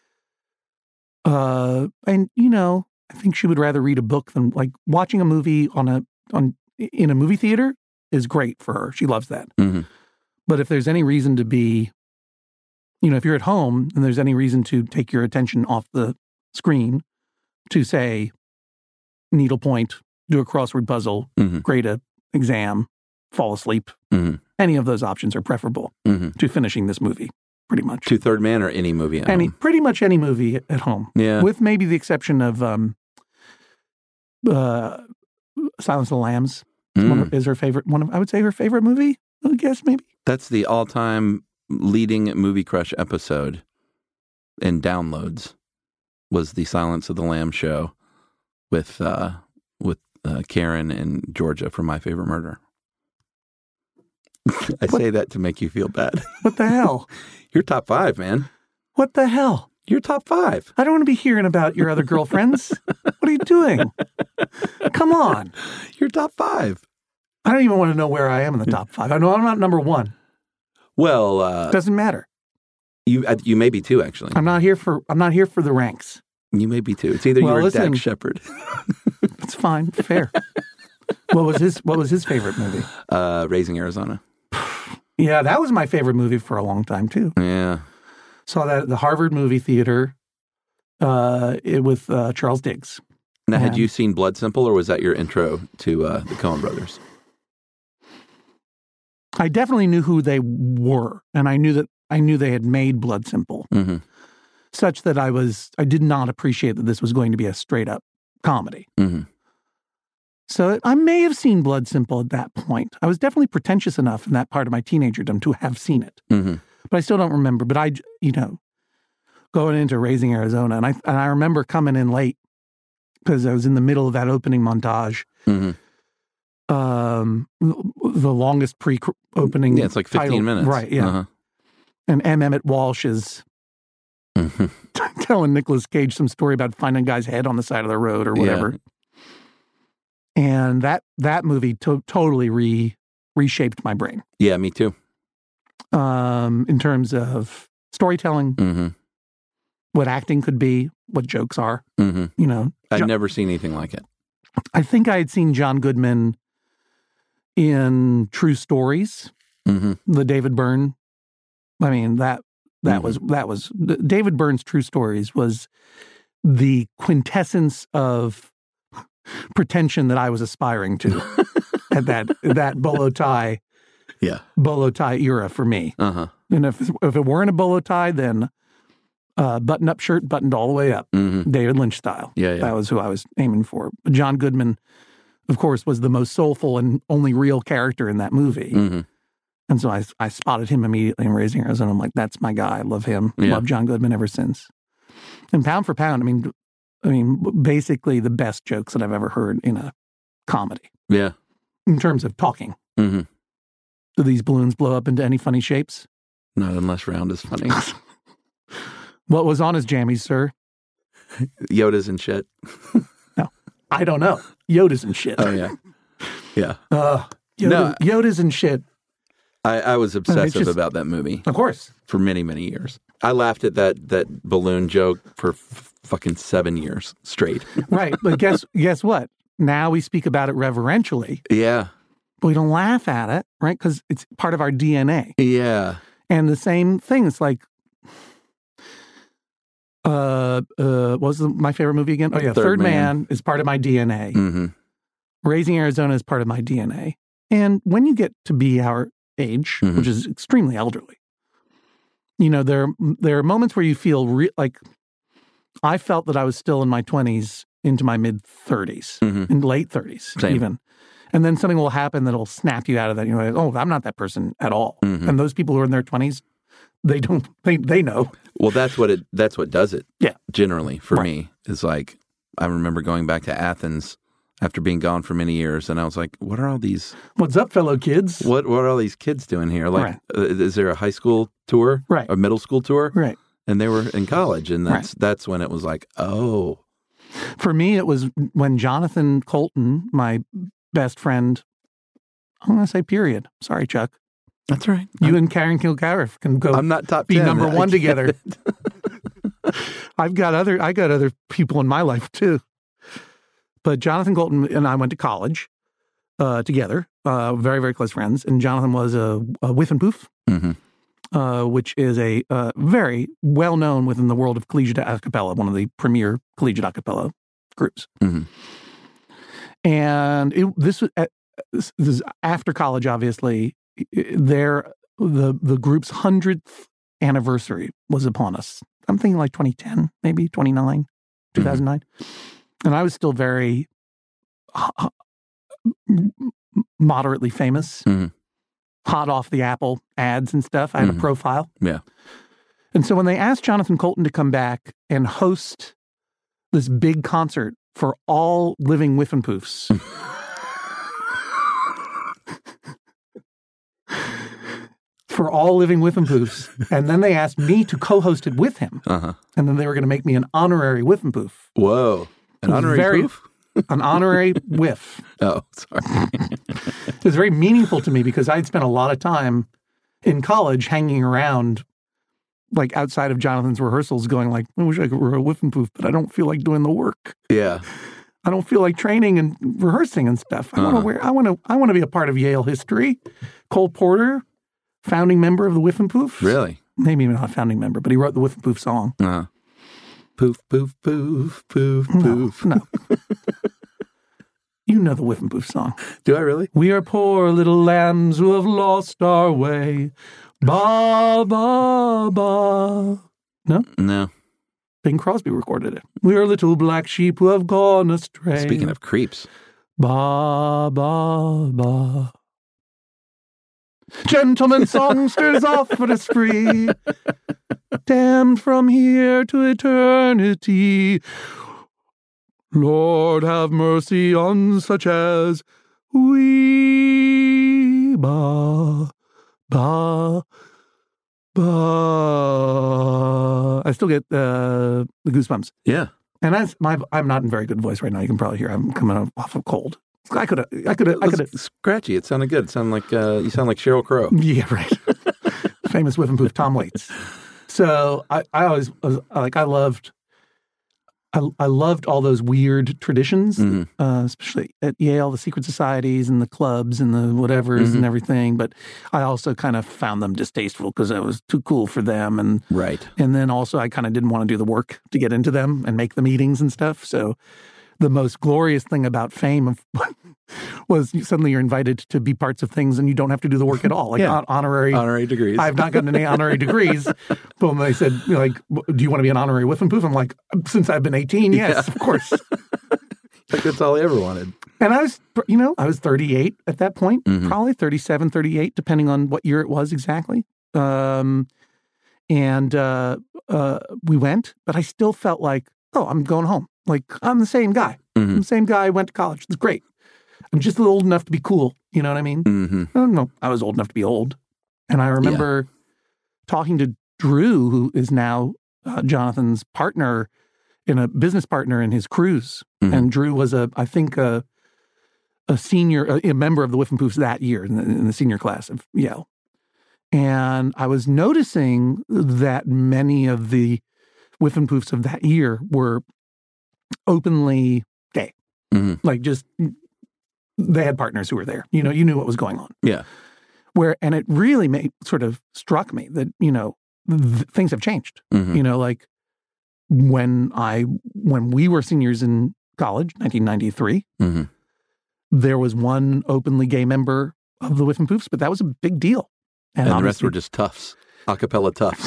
I think she would rather read a book than like watching a movie in a movie theater is great for her. She loves that. Mm-hmm. But if there's any reason to be, if you're at home and there's any reason to take your attention off the screen to say needlepoint, do a crossword puzzle, grade a exam, fall asleep, any of those options are preferable to finishing this movie, pretty much. To Third Man or any movie at home? Pretty much any movie at home. Yeah. With maybe the exception of Silence of the Lambs. Is her favorite I would say her favorite movie. I would guess maybe. That's the all-time leading movie crush episode in downloads. Was the Silence of the Lambs show with Karen and Georgia from My Favorite Murder. I say that to make you feel bad. What the hell? You're top 5, man. What the hell? You're top 5. I don't want to be hearing about your other girlfriends. What are you doing? Come on. You're top 5. I don't even want to know where I am in the top 5. I know I'm not number 1. Well, doesn't matter. You may be 2, actually. I'm not here for the ranks. You may be 2. It's either you or Dax Shepard. It's fine, fair. What was his favorite movie? Raising Arizona. Yeah, that was my favorite movie for a long time too. Yeah. Saw that at the Harvard Movie Theater with Charles Diggs. Now, had you seen Blood Simple, or was that your intro to the Coen brothers? I definitely knew who they were, and I knew they had made Blood Simple, such that I did not appreciate that this was going to be a straight up comedy. Mm-hmm. So I may have seen Blood Simple at that point. I was definitely pretentious enough in that part of my teenagerdom to have seen it, but I still don't remember. But going into Raising Arizona, and I remember coming in late because I was in the middle of that opening montage. Mm-hmm. The longest pre-opening. Yeah, it's like 15 title. minutes. Right, yeah. Uh-huh. And M. Emmett Walsh is telling Nicolas Cage some story about finding a guy's head on the side of the road or whatever. Yeah. And that movie totally reshaped my brain. Yeah, me too. In terms of storytelling, what acting could be, what jokes are. I'd never seen anything like it. I think I had seen John Goodman in True Stories, the David Byrne. I mean, that was David Byrne's True Stories was the quintessence of pretension that I was aspiring to at that bolo tie era for me. And if it weren't a bolo tie, then button-up shirt buttoned all the way up, David Lynch style. Yeah. That was who I was aiming for. But John Goodman, of course, was the most soulful and only real character in that movie. And so I spotted him immediately in Raising Arizona. I'm like, that's my guy. I love him. Yeah. Love John Goodman ever since. And pound for pound, I mean, basically the best jokes that I've ever heard in a comedy. Yeah. In terms of talking. Do these balloons blow up into any funny shapes? Not unless round is funny. What was on his jammies, sir? Yodas and shit. No, I don't know. Yodas and shit. Oh, yeah. Yeah. Yodas and shit. I was obsessive about that movie. Of course. For many, many years. I laughed at that balloon joke for fucking 7 years straight. Right. But guess what? Now we speak about it reverentially. Yeah. But we don't laugh at it, right? Because it's part of our DNA. Yeah. And the same thing. It's like, what was my favorite movie again? Oh, yeah. Third Man is part of my DNA. Raising Arizona is part of my DNA. And when you get to be our age, which is extremely elderly, there are moments where you feel like I felt that I was still in my 20s into my mid 30s, in late 30s even. And then something will happen that'll snap you out of that. You're like, oh, I'm not that person at all. And those people who are in their 20s, they know. Well, that's what does it. Yeah. Generally for me is like, I remember going back to Athens after being gone for many years. And I was like, what are all these? What's up, fellow kids? What are all these kids doing here? Like, is there a high school tour? Right. A middle school tour? Right. And they were in college. And that's when it was like, oh. For me, it was when Jonathan Colton, my best friend, I'm going to say period. Sorry, Chuck. That's right. You and Karen Kilgariff can go. I'm not top 10. Be number one together. I got other people in my life too. But Jonathan Colton and I went to college together, very, very close friends. And Jonathan was a Whiff and Poof, which is a very well known within the world of collegiate a cappella, one of the premier collegiate a cappella groups. And this was after college, obviously. The group's 100th anniversary was upon us. I'm thinking like 2010, maybe 2009. And I was still very moderately famous, hot off the Apple ads and stuff. I had a profile. Yeah. And so when they asked Jonathan Coulton to come back and host this big concert for all living Whiffenpoofs, for all living Whiffenpoofs, and then they asked me to co-host it with him, and then they were going to make me an honorary Whiffenpoof. Whoa. An honorary poof? An honorary whiff. Oh, sorry. It was very meaningful to me because I'd spent a lot of time in college hanging around like outside of Jonathan's rehearsals going like, I wish I could wear a Whiffenpoof, but I don't feel like doing the work. Yeah. I don't feel like training and rehearsing and stuff. I want to be a part of Yale history. Cole Porter, founding member of the Whiffenpoof. Really? Maybe not a founding member, but he wrote the Whiffenpoof song. Poof, poof, poof, poof, poof. No. You know the Whiffenpoof song. Do I really? We are poor little lambs who have lost our way. Ba, ba, ba. No? No. Bing Crosby recorded it. We are little black sheep who have gone astray. Speaking of creeps. Ba, ba, ba. Gentlemen songsters offered us free. Damned from here to eternity. Lord, have mercy on such as we. Ba, ba, ba. I still get the goosebumps. Yeah. And I'm not in very good voice right now. You can probably hear I'm coming off of cold. I could have. Scratchy. It sounded good. It sounded like you sound like Sheryl Crow. Yeah, right. Famous Whiffenpoof Tom Waits. So I always was like I loved all those weird traditions, especially at Yale, the secret societies and the clubs and the whatevers and everything. But I also kind of found them distasteful because I was too cool for them, and And then also I kind of didn't want to do the work to get into them and make the meetings and stuff. So the most glorious thing about fame was suddenly you're invited to be parts of things and you don't have to do the work at all. Like honorary degrees. I've not gotten any honorary degrees. But they said, like, do you want to be an honorary Whiffenpoof? I'm like, since I've been 18, yes, of course. Like that's all I ever wanted. And I was 38 at that point, probably 37, 38, depending on what year it was exactly. We went, but I still felt like, oh, I'm going home. Like, I'm the same guy. I'm the same guy I went to college. It's great. I'm just old enough to be cool. You know what I mean? I don't know. I was old enough to be old. And I remember talking to Drew, who is now Jonathan's partner, a business partner in his cruise. And Drew was I think a senior, a member of the Whiffenpoofs that year in the senior class of Yale. And I was noticing that many of the Whiffenpoofs of that year were openly gay. Like just, they had partners who were there. You knew what was going on. Yeah. And it really sort of struck me that, things have changed. Like when we were seniors in college, 1993, there was one openly gay member of the Whiffenpoofs, but that was a big deal. And the rest were just toughs, a cappella toughs.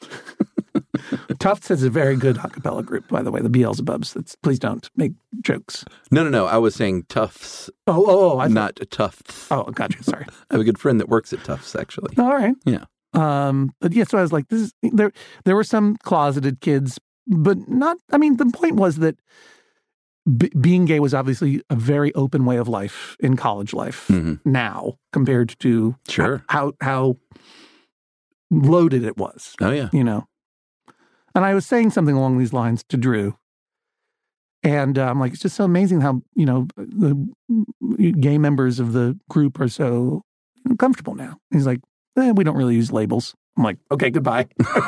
Tufts is a very good a cappella group, by the way, the Beelzebubs. Please don't make jokes. No. I was saying Tufts. Not Tufts. Oh, gotcha. Sorry. I have a good friend that works at Tufts, actually. All right. Yeah. But yeah, so I was like, there were some closeted kids, but not, the point was that being gay was obviously a very open way of life in college life now compared to how loaded it was. Oh, yeah. And I was saying something along these lines to Drew. And I'm like, it's just so amazing how, the gay members of the group are so comfortable now. And he's like, we don't really use labels. I'm like, okay, goodbye.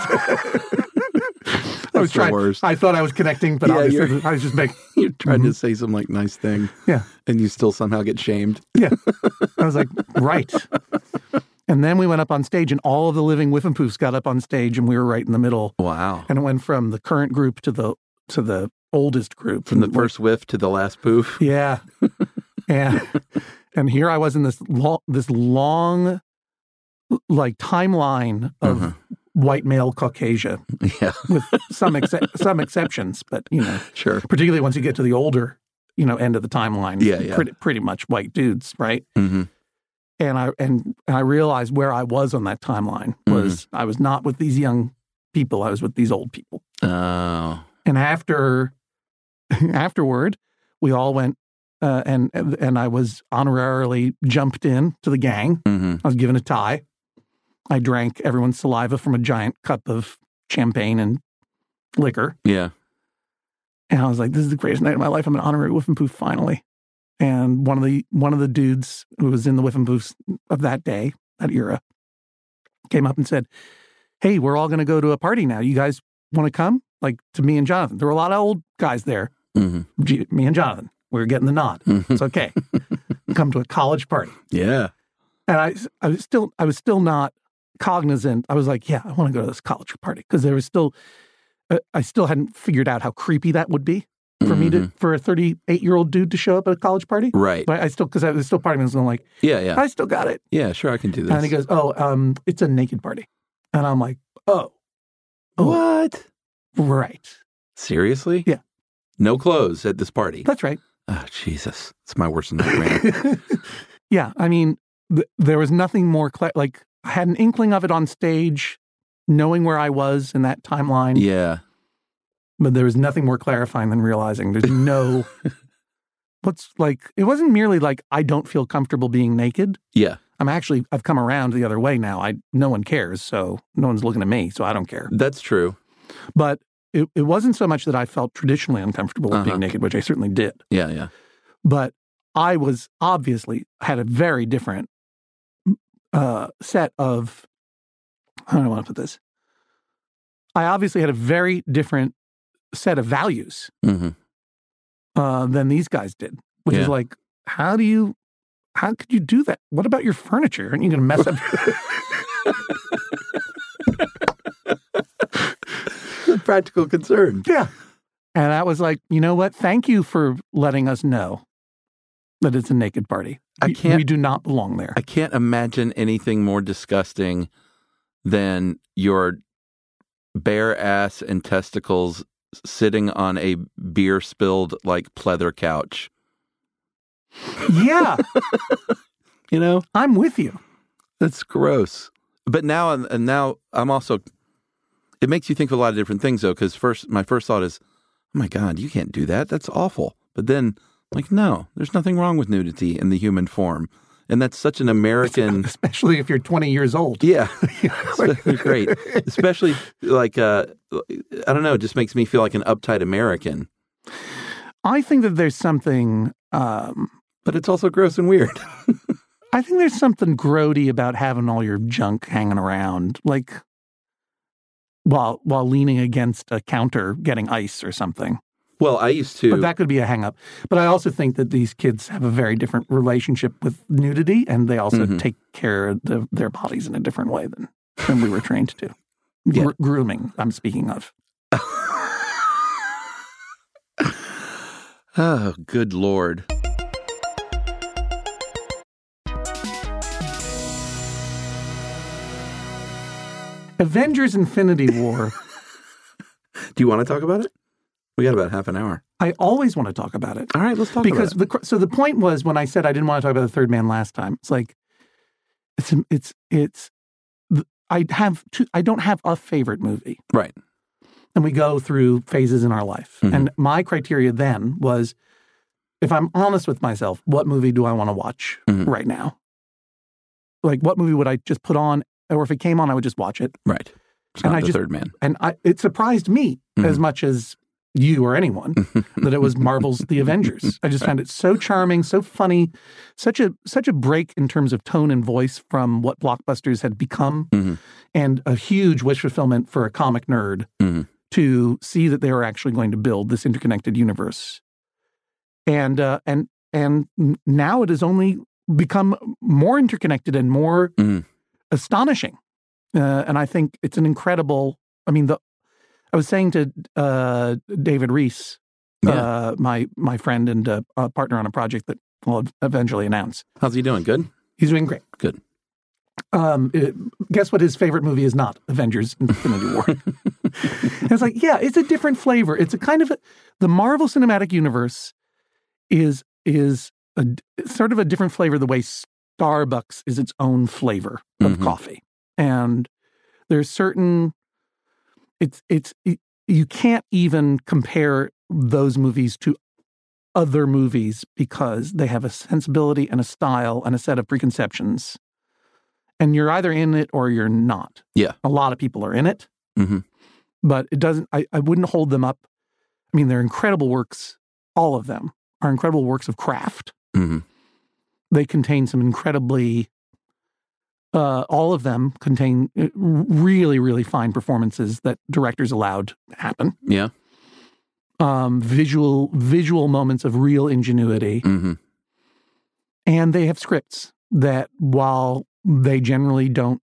I thought I was connecting, but obviously I was just making. You're trying to say some nice thing. Yeah. And you still somehow get shamed. Yeah. I was like, right. And then we went up on stage and all of the living Whiffenpoofs got up on stage and we were right in the middle. Wow. And it went from the current group to the oldest group. From the first whiff to the last poof. Yeah. And here I was in this long timeline of white male Caucasia. Yeah. With some exceptions, but Sure. Particularly once you get to the older end of the timeline. Yeah. Pretty much white dudes, right? Mm-hmm. And I realized where I was on that timeline was I was not with these young people. I was with these old people. Oh. And afterward, we all went and I was honorarily jumped in to the gang. Mm-hmm. I was given a tie. I drank everyone's saliva from a giant cup of champagne and liquor. Yeah. And I was like, this is the greatest night of my life. I'm an honorary Whiffenpoof finally. And one of the dudes who was in the Whiffenpoofs of that day, that era, came up and said, hey, we're all going to go to a party now. You guys want to come? Like, to me and Jonathan. There were a lot of old guys there. Mm-hmm. Me and Jonathan. We were getting the nod. It's okay. Come to a college party. Yeah. And I was still not cognizant. I was like, yeah, I want to go to this college party because there was still, I still hadn't figured out how creepy that would be for me for a 38-year-old dude to show up at a college party. Right. But because I was still part of me was going like, yeah, I still got it. Yeah, sure, I can do this. And he goes, it's a naked party. And I'm like, oh. What? Right. Seriously? Yeah. No clothes at this party? That's right. Oh, Jesus. It's my worst nightmare. Yeah. I mean, there was nothing more, I had an inkling of it on stage, knowing where I was in that timeline. Yeah. But there was nothing more clarifying than realizing there's no, it wasn't merely like, I don't feel comfortable being naked. Yeah. I've come around the other way now. No one cares. So no one's looking at me. So I don't care. That's true. But it wasn't so much that I felt traditionally uncomfortable with being naked, which I certainly did. Yeah. But I was obviously had a very different set of, how do I want to put this? I obviously had a very different set of values than these guys did, which is like, how could you do that? What about your furniture? Aren't you going to mess up? Practical concern. Yeah. And I was like, you know what? Thank you for letting us know that it's a naked party. We do not belong there. I can't imagine anything more disgusting than your bare ass and testicles sitting on a beer spilled pleather couch. Yeah. I'm with you. That's gross. But now I'm also, it makes you think of a lot of different things though, because my first thought is, oh my God, you can't do that. That's awful. But then no, there's nothing wrong with nudity in the human form. And that's such an American... Especially if you're 20 years old. Yeah. Great. Especially I don't know, it just makes me feel like an uptight American. I think that there's something... but it's also gross and weird. I think there's something grody about having all your junk hanging around, while leaning against a counter getting ice or something. Well, I used to... But that could be a hang-up. But I also think that these kids have a very different relationship with nudity, and they also take care of their bodies in a different way than we were trained to. Yeah. Grooming, I'm speaking of. Oh, good Lord. Avengers Infinity War. Do you want to talk about it? We got about half an hour. I always want to talk about it. All right, let's talk about it. So the point was when I said I didn't want to talk about The Third Man last time, it's like, I don't have a favorite movie. Right. And we go through phases in our life. Mm-hmm. And my criteria then was, if I'm honest with myself, what movie do I want to watch right now? What movie would I just put on? Or if it came on, I would just watch it. Right. It's not The Third Man. And it surprised me as much as you or anyone that it was Marvel's The Avengers. I just found it so charming, so funny, such a break in terms of tone and voice from what blockbusters had become, and a huge wish fulfillment for a comic nerd to see that they were actually going to build this interconnected universe. And now it has only become more interconnected and more astonishing. And I think it's an incredible, I was saying to David Reese, my friend and a partner on a project that we'll eventually announce. How's he doing? Good? He's doing great. Good. Guess what his favorite movie is not? Avengers Infinity War. And it's like, yeah, it's a different flavor. It's a kind of the Marvel Cinematic Universe is sort of a different flavor the way Starbucks is its own flavor of coffee. And there's certain, you can't even compare those movies to other movies because they have a sensibility and a style and a set of preconceptions. And you're either in it or you're not. Yeah. A lot of people are in it, but it doesn't, I wouldn't hold them up. I mean, they're incredible works. All of them are incredible works of craft. They contain some incredibly, all of them contain really, really fine performances that directors allowed to happen. Yeah. Visual moments of real ingenuity. And they have scripts that, while they generally don't,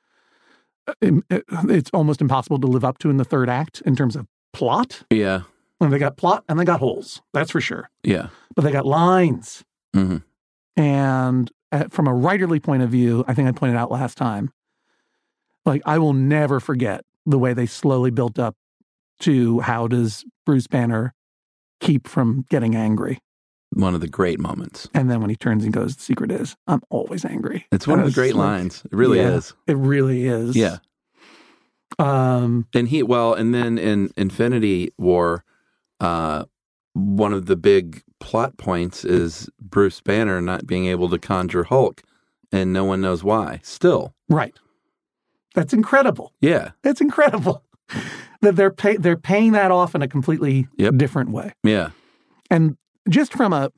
it's almost impossible to live up to in the third act in terms of plot. Yeah. And they got plot and they got holes. That's for sure. Yeah. But they got lines. And from a writerly point of view, I think I pointed out last time, like, I will never forget the way they slowly built up to how does Bruce Banner keep from getting angry. One of the great moments. And then when he turns and goes, the secret is, I'm always angry. It's one of the great lines. It really is. It really is. Yeah. And then in Infinity War, one of the big plot points is Bruce Banner not being able to conjure Hulk, and no one knows why. Still, right? That's incredible. Yeah, it's incredible that they're paying that off in a completely different way. Yeah, and just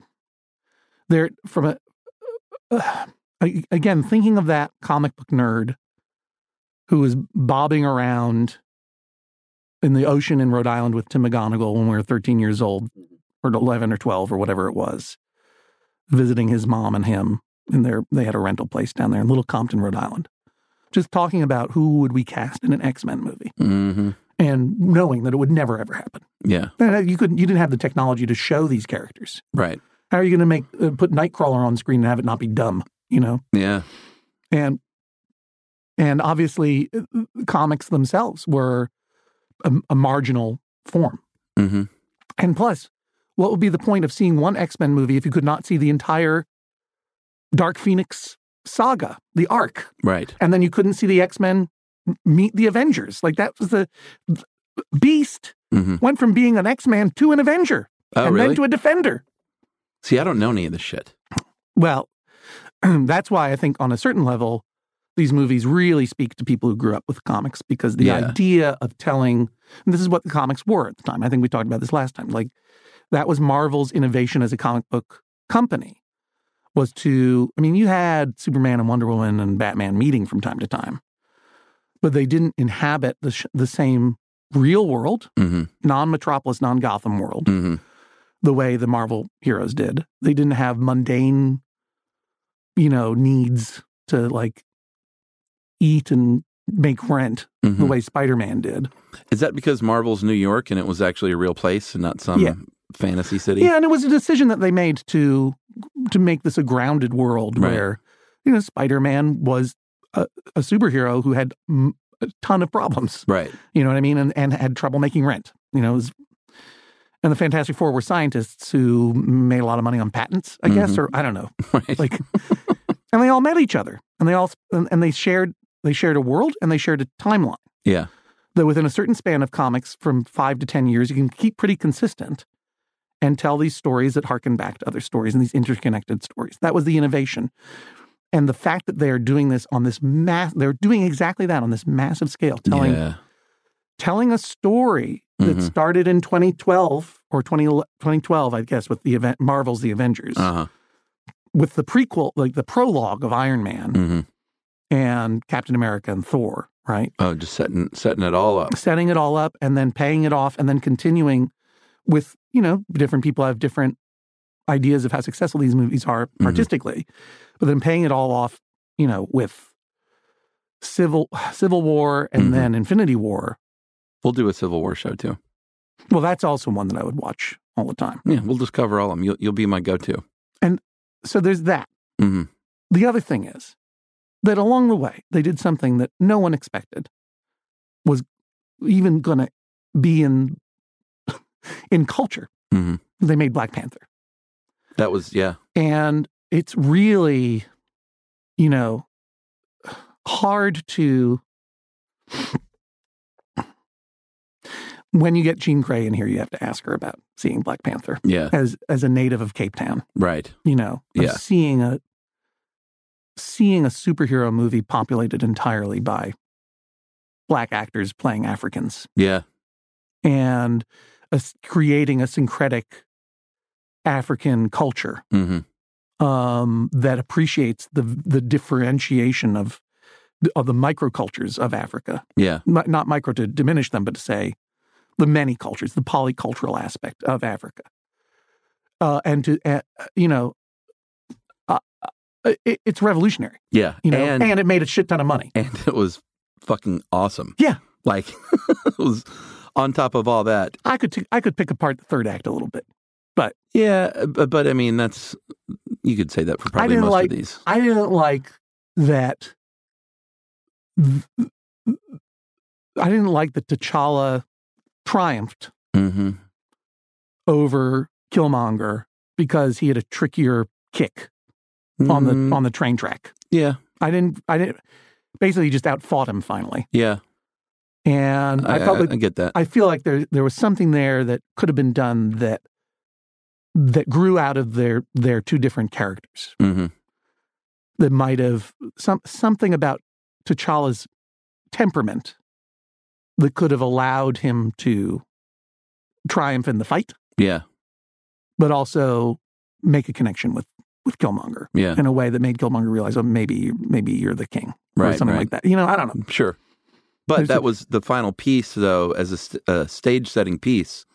again, thinking of that comic book nerd who was bobbing around in the ocean in Rhode Island with Tim McGonigal when we were 13 years old, or 11 or 12 or whatever it was, visiting his mom and him they had a rental place down there in Little Compton, Rhode Island. Just talking about who would we cast in an X-Men movie. And knowing that it would never, ever happen. Yeah. You didn't have the technology to show these characters. Right. How are you going to put Nightcrawler on screen and have it not be dumb, you know? Yeah. And obviously, comics themselves were a marginal form. And plus, what would be the point of seeing one X-Men movie if you could not see the entire Dark Phoenix saga, the arc? Right. And then you couldn't see the X-Men meet the Avengers. Like, that was the Beast went from being an X-Man to an Avenger. And then to a Defender. See, I don't know any of this shit. Well, that's why I think on a certain level, these movies really speak to people who grew up with comics, because the idea of telling, and this is what the comics were at the time. I think we talked about this last time. Like, that was Marvel's innovation as a comic book company, was to, I mean, you had Superman and Wonder Woman and Batman meeting from time to time, but they didn't inhabit the same real world, non-Metropolis, non-Gotham world, the way the Marvel heroes did. They didn't have mundane, needs to, like, eat and make rent the way Spider-Man did. Is that because Marvel's New York and it was actually a real place and not some fantasy city? Yeah, and it was a decision that they made to make this a grounded world where, Spider-Man was a superhero who had a ton of problems. Right. You know what I mean? And had trouble making rent. And the Fantastic Four were scientists who made a lot of money on patents, I guess, or I don't know. Right. Like, and they all met each other, and they shared a world, and they shared a timeline. Yeah. That within a certain span of comics, from 5 to 10 years, you can keep pretty consistent and tell these stories that harken back to other stories and these interconnected stories. That was the innovation. And the fact that they are doing this on this they're doing exactly that on this massive scale, telling a story that started in 2012 or 2012, I guess, with the event Marvel's The Avengers, with the prequel, like the prologue of Iron Man and Captain America and Thor, right? Oh, just setting it all up. Setting it all up and then paying it off and then continuing with, different people have different ideas of how successful these movies are artistically, but then paying it all off, with Civil War and then Infinity War. We'll do a Civil War show too. Well, that's also one that I would watch all the time. Yeah, we'll just cover all of them. You'll be my go-to. And so there's that. The other thing is that along the way, they did something that no one expected was even going to be in culture. They made Black Panther. That was, yeah. And it's really, hard to... When you get Jean Grey in here, you have to ask her about seeing Black Panther. Yeah. As a native of Cape Town. Right. Seeing a superhero movie populated entirely by Black actors playing Africans. Yeah. And creating a syncretic African culture Mm-hmm. That appreciates the differentiation of the microcultures of Africa. Yeah. Not micro to diminish them, but to say the many cultures, the polycultural aspect of Africa. It's revolutionary. Yeah. And it made a shit ton of money. And it was fucking awesome. Yeah. Like, it was on top of all that. I could pick apart the third act a little bit, but Yeah, but I mean, you could say that for probably most of these. I didn't like that. I didn't like that T'Challa triumphed Mm-hmm. over Killmonger because he had a trickier kick on the train track. Yeah. I didn't basically just outfought him finally. Yeah. And I felt like I get that. I feel like there was something there that could have been done that grew out of their two different characters. Mm-hmm. That might have something about T'Challa's temperament that could have allowed him to triumph in the fight. Yeah. But also make a connection with Killmonger. Yeah. In a way that made Killmonger realize, oh, maybe you're the king. Or Right, something right. like that. I don't know. Sure. But that was the final piece, though, as a stage-setting piece,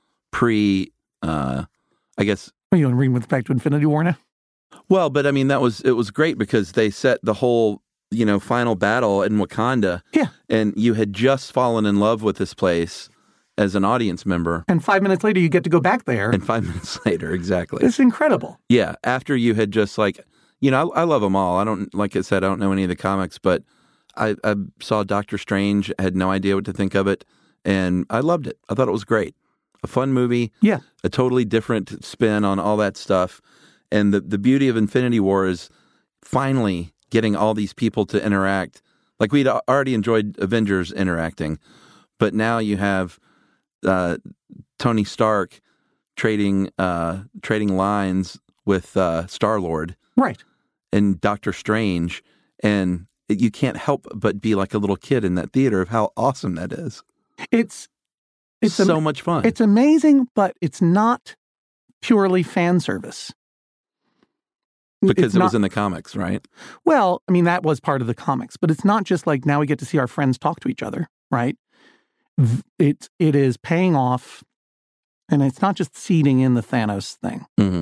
I guess... Are you reading with back to Infinity War now? Well, but I mean, it was great because they set the whole, final battle in Wakanda. Yeah. And you had just fallen in love with this place as an audience member. And 5 minutes later, you get to go back there. And 5 minutes later, exactly. It's incredible. Yeah. After you had just I love them all. Like I said, I don't know any of the comics, but I saw Doctor Strange, had no idea what to think of it, and I loved it. I thought it was great. A fun movie. Yeah. A totally different spin on all that stuff. And the beauty of Infinity War is finally getting all these people to interact. Like, we'd already enjoyed Avengers interacting, but now you have Tony Stark trading lines with Star-Lord. Right. And Doctor Strange, and you can't help but be like a little kid in that theater of how awesome that is. It's so much fun. It's amazing, but it's not purely fan service. Because it was in the comics, right? Well, I mean, that was part of the comics, but it's not just like now we get to see our friends talk to each other, right? It is paying off, and it's not just seeding in the Thanos thing. Mm-hmm.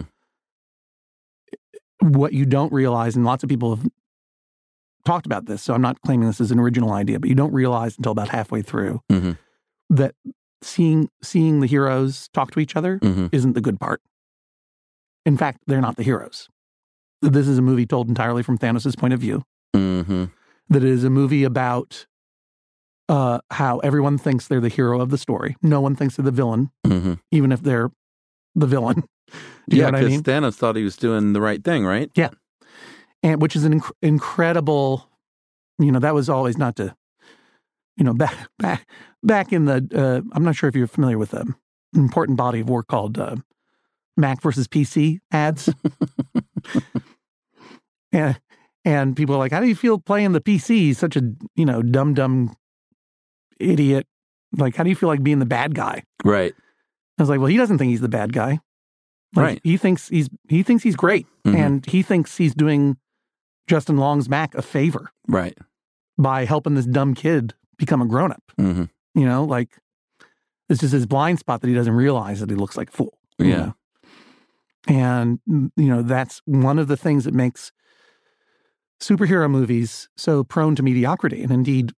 What you don't realize, and lots of people have talked about this, so I'm not claiming this as an original idea, but you don't realize until about halfway through mm-hmm. that seeing the heroes talk to each other mm-hmm. isn't the good part. In fact, they're not the heroes. This is a movie told entirely from Thanos' point of view. Mm-hmm. That it is a movie about how everyone thinks they're the hero of the story. No one thinks they're the villain, mm-hmm. even if they're the villain. You know what I mean? Thanos thought he was doing the right thing, right? Yeah. And which is an incredible, that was always not to, back in the, I'm not sure if you're familiar with an important body of work called Mac versus PC ads. And people are like, how do you feel playing the PC? Such a, dumb idiot. Like, how do you feel like being the bad guy? Right. I was like, well, he doesn't think he's the bad guy. Like, right. He thinks he's great. Mm-hmm. And he thinks he's doing Justin Long's Mac a favor. Right. By helping this dumb kid become a grown-up. Mm-hmm. It's just his blind spot that he doesn't realize that he looks like a fool. Yeah. And, that's one of the things that makes superhero movies so prone to mediocrity. And indeed,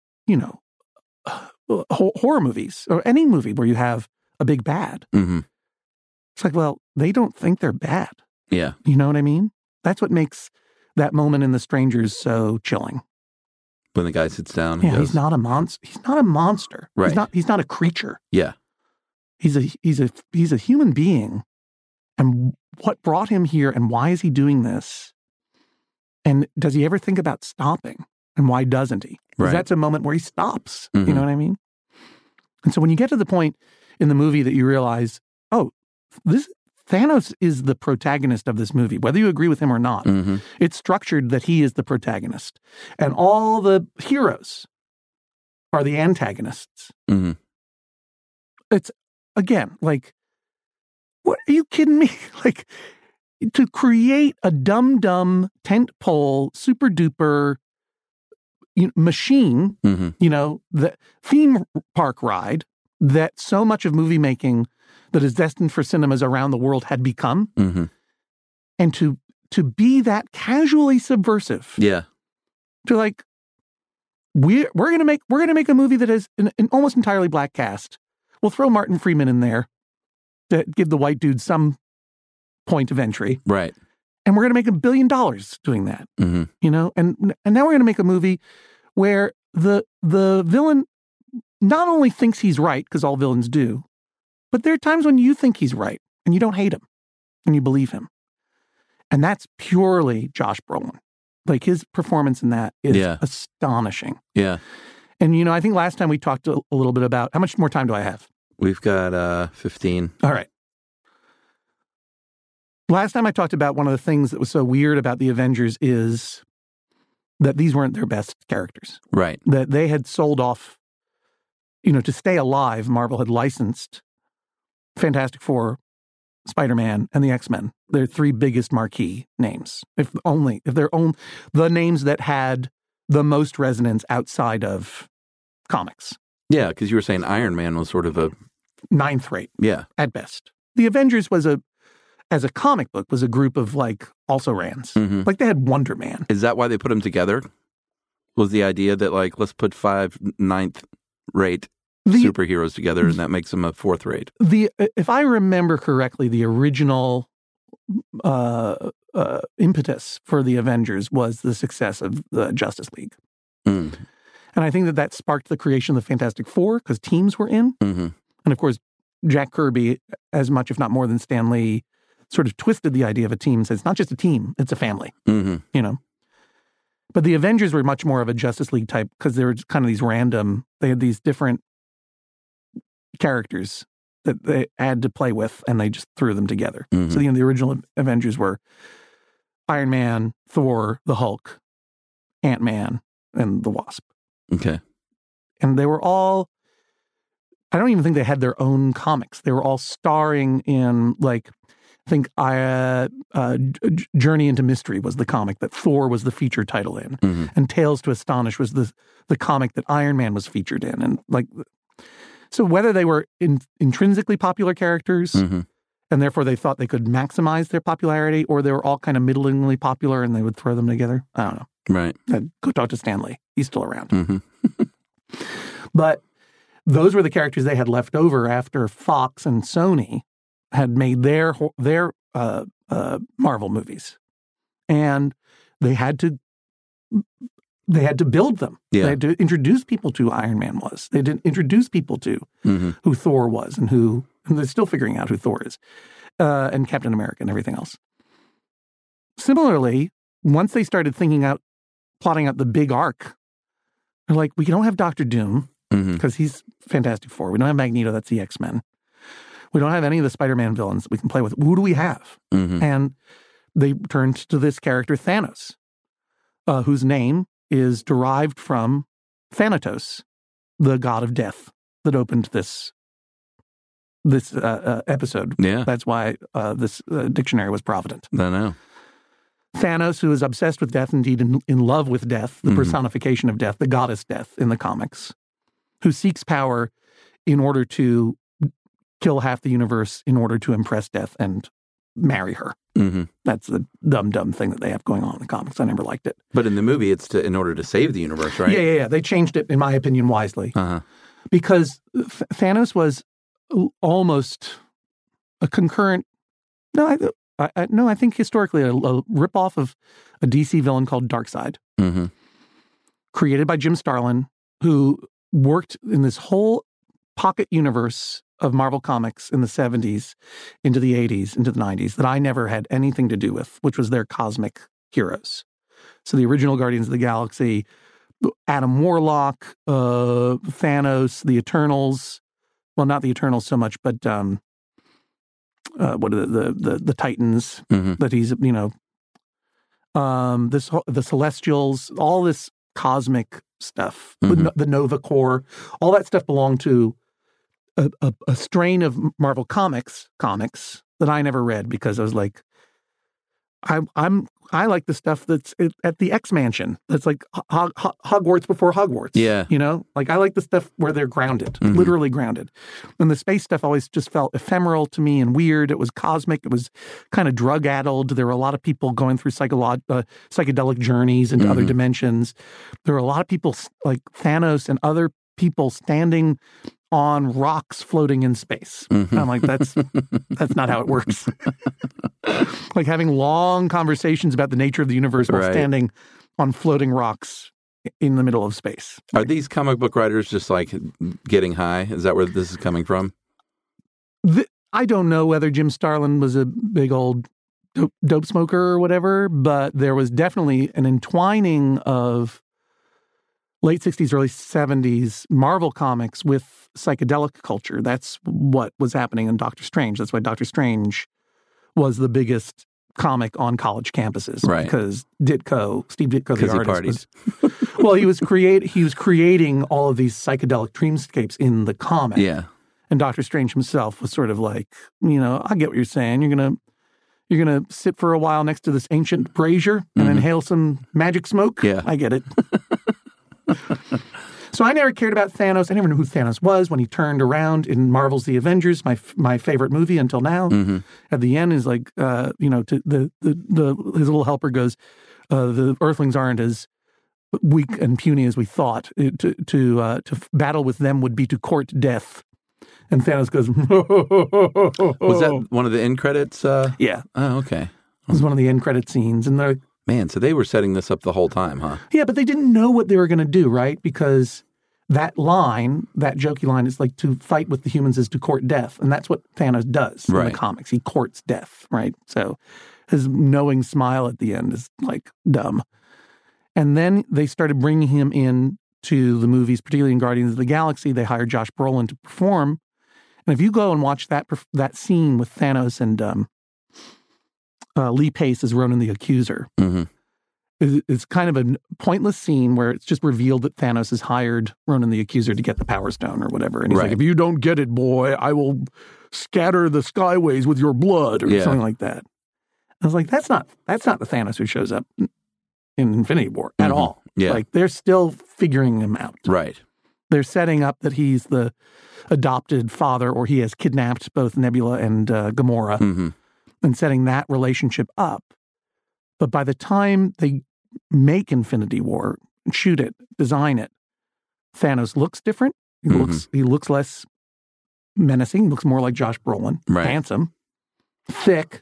horror movies or any movie where you have a big bad. Mm-hmm. It's like, well, they don't think they're bad. Yeah. You know what I mean? That's what makes that moment in The Strangers so chilling. When the guy sits down. Yeah, he's not a monster. He's not a monster. Right. He's not a creature. Yeah. He's a human being. And what brought him here and why is he doing this? And does he ever think about stopping? And why doesn't he? Because that's a moment where he stops. You know what I mean? And so when you get to the point in the movie that you realize, oh, Thanos is the protagonist of this movie, whether you agree with him or not. It's structured that he is the protagonist. And all the heroes are the antagonists. It's, again, like, what are you kidding me? Like, to create a dumb tentpole, super duper machine, the theme park ride that so much of movie making that is destined for cinemas around the world had become, and to be that casually subversive, to like, we're gonna make a movie that has an almost entirely black cast. We'll throw Martin Freeman in there to give the white dude some point of entry. Right. And we're going to make $1 billion doing that. And now we're going to make a movie where the villain not only thinks he's right, because all villains do, but there are times when you think he's right and you don't hate him and you believe him. And that's purely Josh Brolin. Like, his performance in that is astonishing. Yeah. And, I think last time we talked a little bit about, how much more time do I have? We've got 15. All right. Last time I talked about one of the things that was so weird about the Avengers is that these weren't their best characters. Right. That they had sold off, to stay alive, Marvel had licensed Fantastic Four, Spider-Man, and the X-Men. Their three biggest marquee names. If they're the names that had the most resonance outside of comics. Yeah, because you were saying Iron Man was sort of a ninth rate. Yeah. At best. The Avengers as a comic book, was a group of, like, also-rans. Like, they had Wonder Man. Is that why they put them together? Was the idea that, like, let's put 5 ninth-rate superheroes together, and that makes them a fourth rate? If I remember correctly, the original impetus for the Avengers was the success of the Justice League. And I think that sparked the creation of the Fantastic Four, because teams were in. And, of course, Jack Kirby, as much, if not more than Stan Lee, sort of twisted the idea of a team and said, it's not just a team, it's a family, But the Avengers were much more of a Justice League type, because they were just kind of these random, they had these different characters that they had to play with, and they just threw them together. So, the original Avengers were Iron Man, Thor, the Hulk, Ant-Man, and the Wasp. Okay. And they were all, I don't even think they had their own comics. They were all starring in, like, I think Journey into Mystery was the comic that Thor was the feature title in. And Tales to Astonish was the comic that Iron Man was featured in. And, like, so whether they were intrinsically popular characters, and therefore they thought they could maximize their popularity, or they were all kind of middlingly popular and they would throw them together, I don't know. Right. Go talk to Stan Lee. He's still around. But those were the characters they had left over after Fox and Sony had made their Marvel movies, and they had to build them. They had to introduce people to who Iron Man was. They didn't introduce people to who Thor was, and they're still figuring out who Thor is, and Captain America and everything else. Similarly, once they started plotting out the big arc, they're like, we don't have Doctor Doom because he's Fantastic Four. We don't have Magneto. That's the X-Men. We don't have any of the Spider-Man villains that we can play with. Who do we have? And they turned to this character, Thanos, whose name is derived from Thanatos, the god of death that opened this episode. Yeah. That's why this dictionary was provident. I know. Thanos, who is obsessed with death, indeed in love with death, the personification of death, the goddess Death in the comics, who seeks power in order to kill half the universe in order to impress Death and marry her. That's the dumb thing that they have going on in the comics. I never liked it. But in the movie, it's in order to save the universe, right? Yeah. They changed it, in my opinion, wisely. Because Thanos was almost a concurrent... I think historically a ripoff of a DC villain called Darkseid, created by Jim Starlin, who worked in this whole pocket universe of Marvel Comics in the 70s into the 80s, into the 90s that I never had anything to do with, which was their cosmic heroes. So the original Guardians of the Galaxy, Adam Warlock, Thanos, the Eternals. Well, not the Eternals so much, but what are the Titans that he's, the Celestials, all this cosmic stuff, the Nova Corps, all that stuff belonged to a strain of Marvel comics that I never read because I was like, I like the stuff that's at the X Mansion. That's like Hogwarts before Hogwarts. Yeah. Like I like the stuff where they're grounded, literally grounded. And the space stuff always just felt ephemeral to me and weird. It was cosmic. It was kind of drug-addled. There were a lot of people going through psychedelic journeys into other dimensions. There were a lot of people like Thanos and other people standing on rocks floating in space. I'm like, that's not how it works. Like having long conversations about the nature of the universe while standing on floating rocks in the middle of space. Are these comic book writers just like getting high? Is that where this is coming from? I don't know whether Jim Starlin was a big old dope smoker or whatever, but there was definitely an entwining of late 60s, early 70s Marvel comics with psychedelic culture. That's what was happening in Doctor Strange. That's why Doctor Strange was the biggest comic on college campuses. Right. Because Steve Ditko, the artist, parties. he was creating all of these psychedelic dreamscapes in the comic. Yeah. And Doctor Strange himself was sort of like, I get what you're saying. You're gonna sit for a while next to this ancient brazier and inhale some magic smoke. Yeah. I get it. So I never cared about Thanos. I never knew who Thanos was when he turned around in Marvel's The Avengers, my favorite movie until now. At the end is like, to his little helper goes, the Earthlings aren't as weak and puny as we thought. To battle with them would be to court death. And Thanos goes, Was that one of the end credits? Yeah. Oh, okay. It was one of the end credit scenes. And they're Man, so they were setting this up the whole time, huh? Yeah, but they didn't know what they were going to do, right? Because that jokey line is like to fight with the humans is to court death. And that's what Thanos does in the comics. He courts death, right? So his knowing smile at the end is like dumb. And then they started bringing him in to the movies, particularly in Guardians of the Galaxy. They hired Josh Brolin to perform. And if you go and watch that scene with Thanos and Lee Pace as Ronan the Accuser. It's kind of a pointless scene where it's just revealed that Thanos has hired Ronan the Accuser to get the Power Stone or whatever. And he's like, if you don't get it, boy, I will scatter the skyways with your blood or something like that. I was like, that's not the Thanos who shows up in Infinity War at all. Yeah. Like they're still figuring him out. Right. They're setting up that he's the adopted father or he has kidnapped both Nebula and Gamora. And setting that relationship up. But by the time they make Infinity War, shoot it, design it, Thanos looks different. He looks less menacing. He looks more like Josh Brolin. Right. Handsome, thick,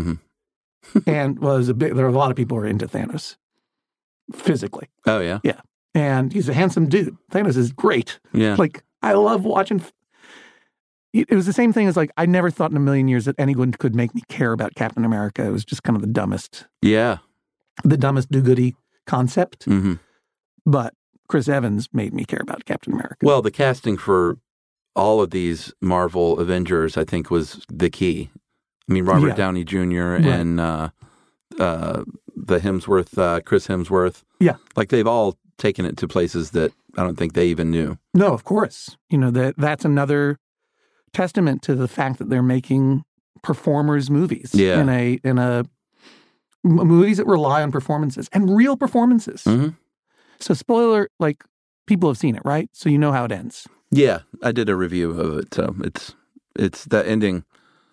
and was there are a lot of people who are into Thanos physically. Oh, yeah? Yeah. And he's a handsome dude. Thanos is great. Yeah. Like, I love watching... It was the same thing as like, I never thought in a million years that anyone could make me care about Captain America. It was just kind of the dumbest do-goody concept. But Chris Evans made me care about Captain America. Well, the casting for all of these Marvel Avengers, I think, was the key. I mean, Robert Downey Jr. and the Hemsworth, Chris Hemsworth. Yeah. Like they've all taken it to places that I don't think they even knew. No, of course. That's another testament to the fact that they're making performers movies in a movies that rely on performances and real performances. So spoiler, like people have seen it, right? So you know how it ends. Yeah, I did a review of it. So it's the ending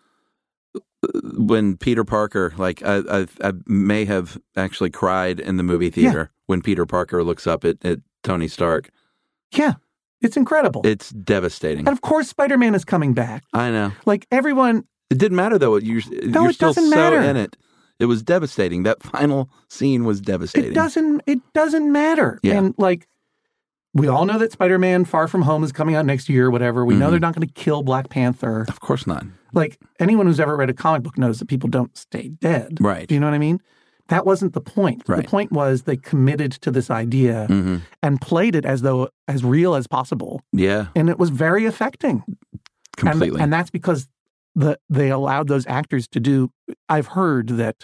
when Peter Parker, like I may have actually cried in the movie theater when Peter Parker looks up at Tony Stark. Yeah. It's incredible. It's devastating. And of course, Spider-Man is coming back. I know. Like everyone. It didn't matter though. You're still so in it. It was devastating. That final scene was devastating. It doesn't matter. Yeah. And like we all know that Spider-Man Far From Home is coming out next year or whatever. We know they're not going to kill Black Panther. Of course not. Like, anyone who's ever read a comic book knows that people don't stay dead. Right. Do you know what I mean? That wasn't the point. Right. The point was they committed to this idea and played it as though as real as possible. Yeah. And it was very affecting. Completely. And that's because they allowed those actors to do. I've heard that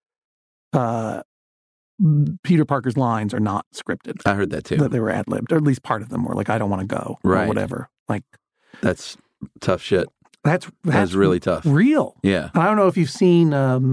Peter Parker's lines are not scripted. I heard that too. That they were ad-libbed, or at least part of them were like, I don't want to go, or whatever. Like, that's tough shit. That's really tough. Real. Yeah. I don't know if you've seen,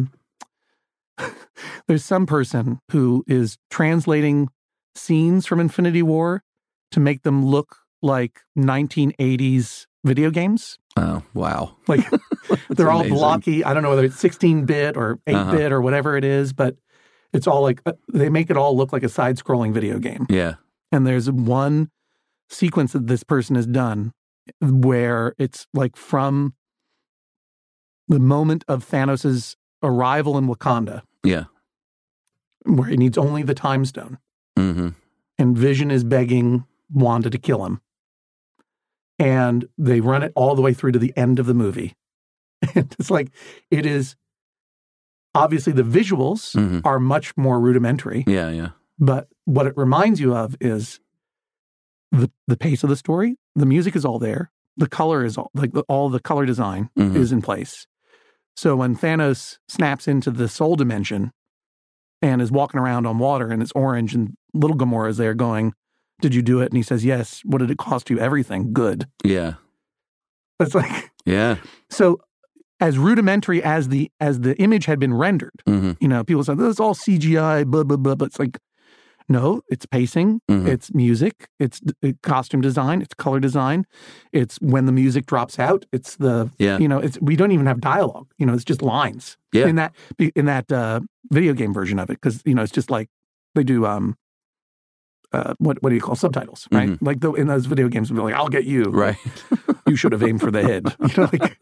there's some person who is translating scenes from Infinity War to make them look like 1980s video games. Oh, wow. Like, they're all amazing. blocky. I don't know whether it's 16-bit or 8-bit or whatever it is, but it's all like, they make it all look like a side-scrolling video game. Yeah. And there's one sequence that this person has done where it's like from the moment of Thanos' arrival in Wakanda. Yeah. Where he needs only the time stone. Mm-hmm. And Vision is begging Wanda to kill him. And they run it all the way through to the end of the movie. And it's like, it is, obviously the visuals are much more rudimentary. Yeah, yeah. But what it reminds you of is the pace of the story. The music is all there. The color is all, like all the color design is in place. So when Thanos snaps into the soul dimension and is walking around on water and it's orange and little Gamora is there going, did you do it? And he says, yes. What did it cost you? Everything. Good. Yeah. It's like, yeah. So as rudimentary as the image had been rendered, you know, people say, this is all CGI, blah, blah, blah. But it's like, no, it's pacing, it's music, it's costume design, it's color design, it's when the music drops out, it's the, you know, it's, we don't even have dialogue, you know, it's just lines in that video game version of it. Cause, you know, it's just like they do, what do you call subtitles, right? Like in those video games, we'll be like, I'll get you. Right. You should have aimed for the head. You know, like,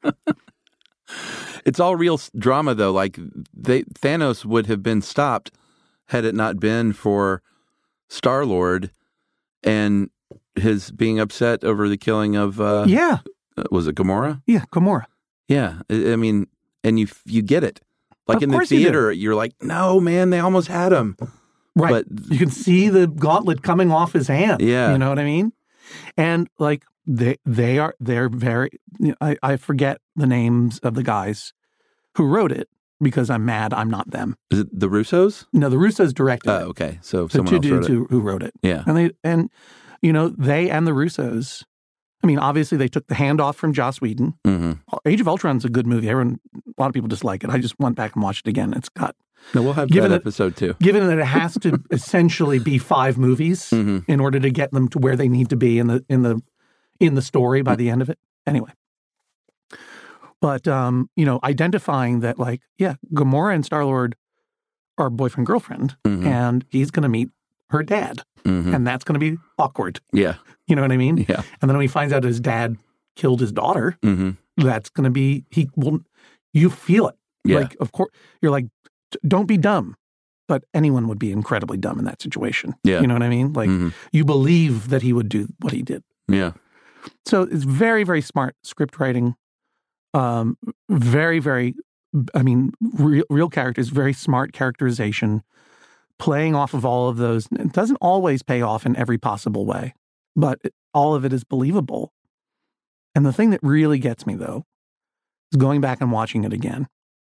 it's all real drama though. Like Thanos would have been stopped had it not been for Star-Lord and his being upset over the killing of, was it Gamora? Yeah, Gamora. Yeah. I mean, and you get it. Like Of in the course you do. theater, you're like, no, man, they almost had him. Right. But you can see the gauntlet coming off his hand. Yeah. You know what I mean? And like, they're very, I forget the names of the guys who wrote it because I'm mad I'm not them. Is it the Russos? No, the Russos directed it. Oh, okay. So The someone two else wrote dudes it. who wrote it. Yeah. And you know, they and the Russos, I mean, obviously they took the hand off from Joss Whedon. Age of Ultron's a good movie. A lot of people dislike it. I just went back and watched it again. It's got... No, we'll have that episode too. Given that it has to essentially be 5 movies in order to get them to where they need to be in the story by the end of it. Anyway. But, you know, identifying that, like, yeah, Gamora and Star-Lord are boyfriend-girlfriend, and he's going to meet her dad, and that's going to be awkward. Yeah. You know what I mean? Yeah. And then when he finds out his dad killed his daughter, that's going to be, you feel it. Yeah. Like, of course, you're like, don't be dumb. But anyone would be incredibly dumb in that situation. Yeah. You know what I mean? Like, you believe that he would do what he did. Yeah. So it's very, very smart script writing. Very, very, I mean, real characters, very smart characterization, playing off of all of those. It doesn't always pay off in every possible way, but all of it is believable. And the thing that really gets me, though, is going back and watching it again.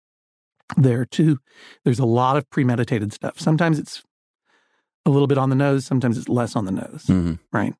There's a lot of premeditated stuff. Sometimes it's a little bit on the nose. Sometimes it's less on the nose, right?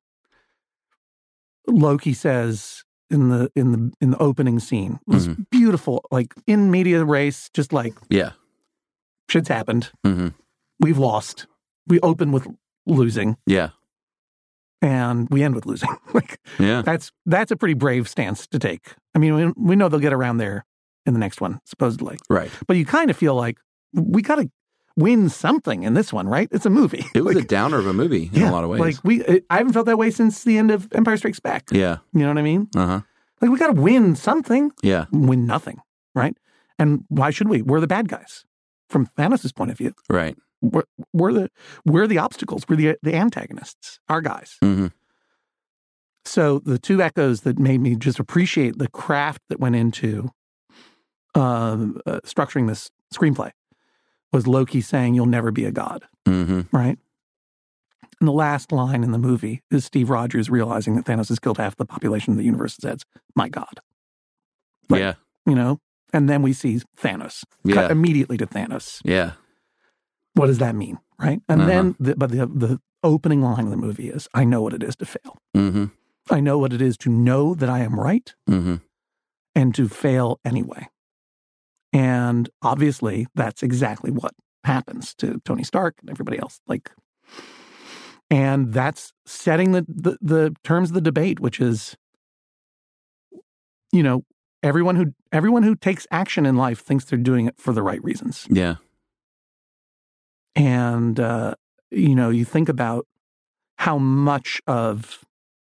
Loki says in the opening scene was beautiful, like in media res, just like shit's happened. We've lost. We open with losing, and we end with losing. Like that's a pretty brave stance to take. I mean, we know they'll get around there in the next one, supposedly. Right. But you kind of feel like we got to win something in this one, right? It's a movie. It was a downer of a movie in a lot of ways. Like I haven't felt that way since the end of Empire Strikes Back. Yeah. You know what I mean? Uh-huh. Like we got to win something. Yeah. Win nothing, right? And why should we? We're the bad guys from Thanos' point of view. Right. we're the obstacles. We're the antagonists, our guys. Mm-hmm. So the two echoes that made me just appreciate the craft that went into structuring this screenplay was Loki saying, "You'll never be a god," right? And the last line in the movie is Steve Rogers realizing that Thanos has killed half the population of the universe and says, "My God." Like, yeah. You know? And then we see Thanos. Cut immediately to Thanos. Yeah. What does that mean, right? And then, the opening line of the movie is, "I know what it is to fail. Mm-hmm. I know what it is to know that I am right and to fail anyway." And obviously, that's exactly what happens to Tony Stark and everybody else. And that's setting the terms of the debate, which is, you know, everyone who takes action in life thinks they're doing it for the right reasons. Yeah. And, you know, you think about how much of,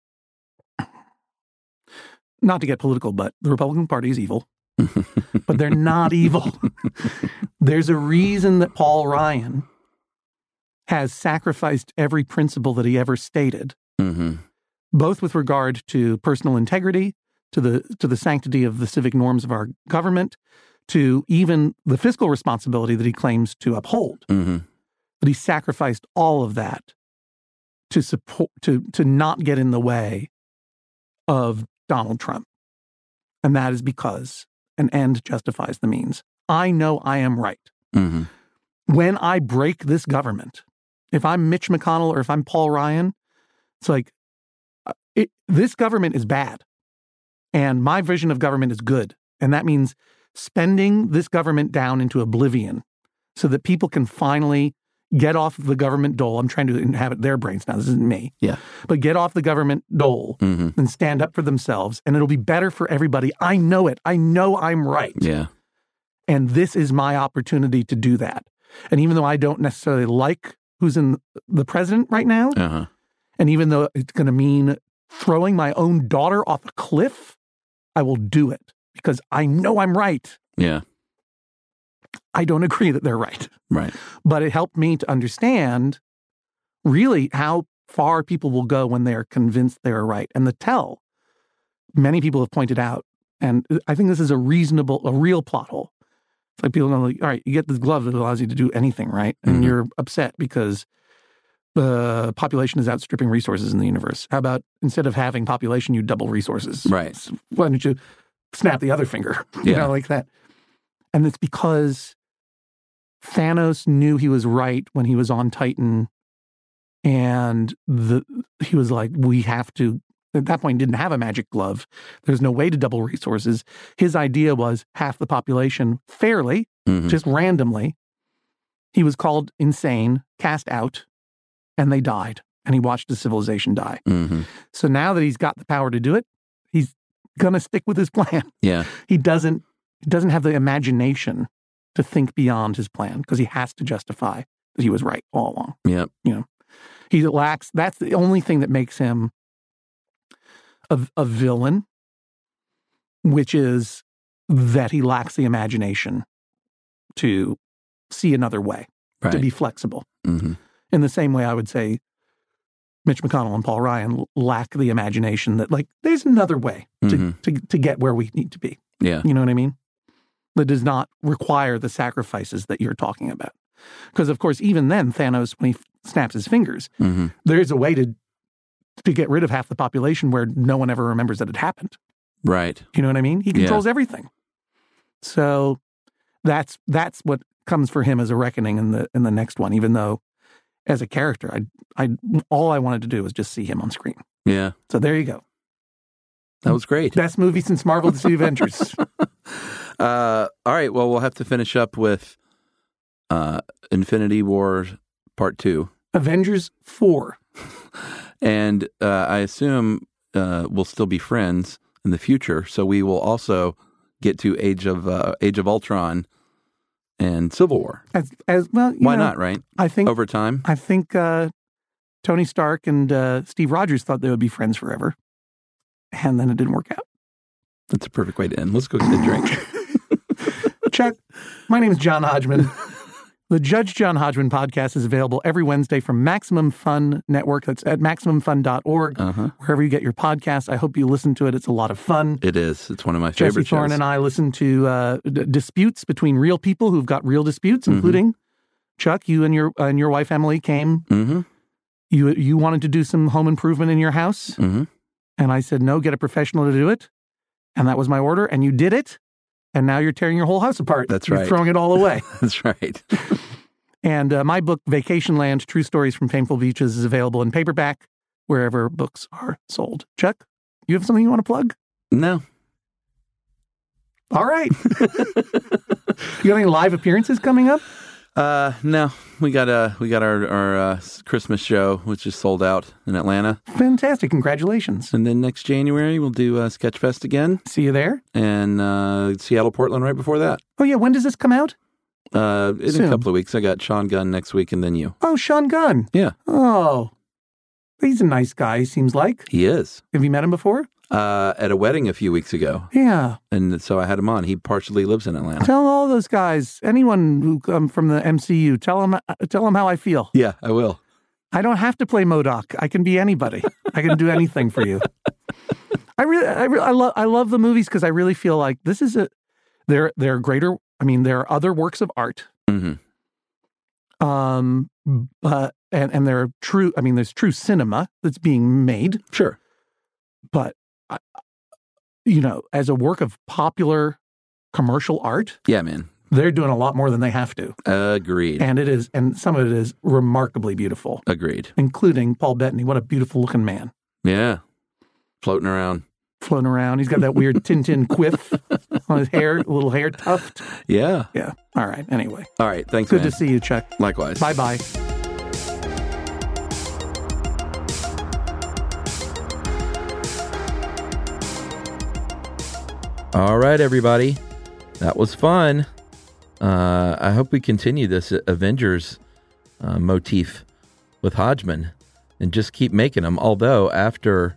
not to get political, but the Republican Party is evil, but they're not evil. There's a reason that Paul Ryan has sacrificed every principle that he ever stated, both with regard to personal integrity, to the sanctity of the civic norms of our government, to even the fiscal responsibility that he claims to uphold. But he sacrificed all of that to support, to not get in the way of Donald Trump. And that is because an end justifies the means. I know I am right. When I break this government, if I'm Mitch McConnell or if I'm Paul Ryan, it's like, this government is bad. And my vision of government is good. And that means spending this government down into oblivion so that people can finally get off the government dole. I'm trying to inhabit their brains now. This isn't me. Yeah. But get off the government dole and stand up for themselves. And it'll be better for everybody. I know it. I know I'm right. Yeah. And this is my opportunity to do that. And even though I don't necessarily like who's in the president right now, and even though it's going to mean throwing my own daughter off a cliff, I will do it because I know I'm right. Yeah. I don't agree that they're right. Right. But it helped me to understand really how far people will go when they're convinced they're right. And the tell, many people have pointed out, and I think this is a real plot hole. It's like people know, like, all right, you get this glove that allows you to do anything, right? And you're upset because the population is outstripping resources in the universe. How about instead of having population, you double resources? Right. So why don't you snap the other finger? You know, like that. And it's because Thanos knew he was right when he was on Titan, and he was like, we have to, at that point, didn't have a magic glove. There's no way to double resources. His idea was half the population fairly, just randomly. He was called insane, cast out, and they died. And he watched the civilization die. So now that he's got the power to do it, he's going to stick with his plan. Yeah. He doesn't have the imagination to think beyond his plan because he has to justify that he was right all along. Yeah. You know, he lacks, that's the only thing that makes him a villain, which is that he lacks the imagination to see another way, to be flexible. In the same way, I would say Mitch McConnell and Paul Ryan lack the imagination that, like, there's another way to get where we need to be. Yeah. You know what I mean? That does not require the sacrifices that you're talking about. Because, of course, even then, Thanos, when he snaps his fingers, there's a way to get rid of half the population where no one ever remembers that it happened. Right. You know what I mean? He controls everything. So that's what comes for him as a reckoning in the next one, even though as a character, I all I wanted to do was just see him on screen. Yeah. So there you go. That was great. Best movie since Marvel The Avengers. All right. Well, we'll have to finish up with Infinity War Part 2. Avengers 4. And I assume we'll still be friends in the future. So we will also get to Age of Ultron and Civil War. As well, why not, right? I think over time. I think Tony Stark and Steve Rogers thought they would be friends forever. And then it didn't work out. That's a perfect way to end. Let's go get a drink. Chuck, my name is John Hodgman. The Judge John Hodgman podcast is available every Wednesday from Maximum Fun Network. That's at MaximumFun.org, wherever you get your podcasts. I hope you listen to it. It's a lot of fun. It is. It's one of my favorite Jesse Thorne shows. and I listen to disputes between real people who've got real disputes, including Chuck, you and your wife, Emily, came. Mm-hmm. You wanted to do some home improvement in your house. Mm-hmm. And I said, no, get a professional to do it. And that was my order. And you did it. And now you're tearing your whole house apart. That's You're right. throwing it all away. That's right. And my book, Vacation Land, True Stories from Painful Beaches, is available in paperback wherever books are sold. Chuck, you have something you want to plug? No. All right. You got any live appearances coming up? No. We got our Christmas show, which is sold out in Atlanta. Fantastic. Congratulations. And then next January, we'll do Sketchfest again. See you there. And Seattle, Portland right before that. Oh, yeah. When does this come out? In Soon. a couple of weeks. I got Sean Gunn next week and then you. Oh, Sean Gunn. Yeah. Oh, he's a nice guy, he seems like. He is. Have you met him before? At a wedding a few weeks ago. Yeah. And so I had him on. He partially lives in Atlanta. Tell all those guys, anyone who come from the MCU, tell them how I feel. Yeah, I will. I don't have to play MODOK. I can be anybody. I can do anything for you. I love the movies because I really feel like this is they're greater. I mean, there are other works of art. Mm-hmm. And there are true. I mean, there's true cinema that's being made. Sure. But as a work of popular commercial art, Yeah, man. they're doing a lot more than they have to. Agreed. And some of it is remarkably beautiful, Agreed. including Paul Bettany. What a beautiful looking man. Yeah. Floating around. Floating around. He's got that weird Tintin quiff on his hair, a little hair tuft. Yeah. Yeah. All right. Anyway. All right. Thanks, Good man. to see you, Chuck. Likewise. Bye-bye. All right, everybody. That was fun. I hope we continue this Avengers motif with Hodgman and just keep making them. Although after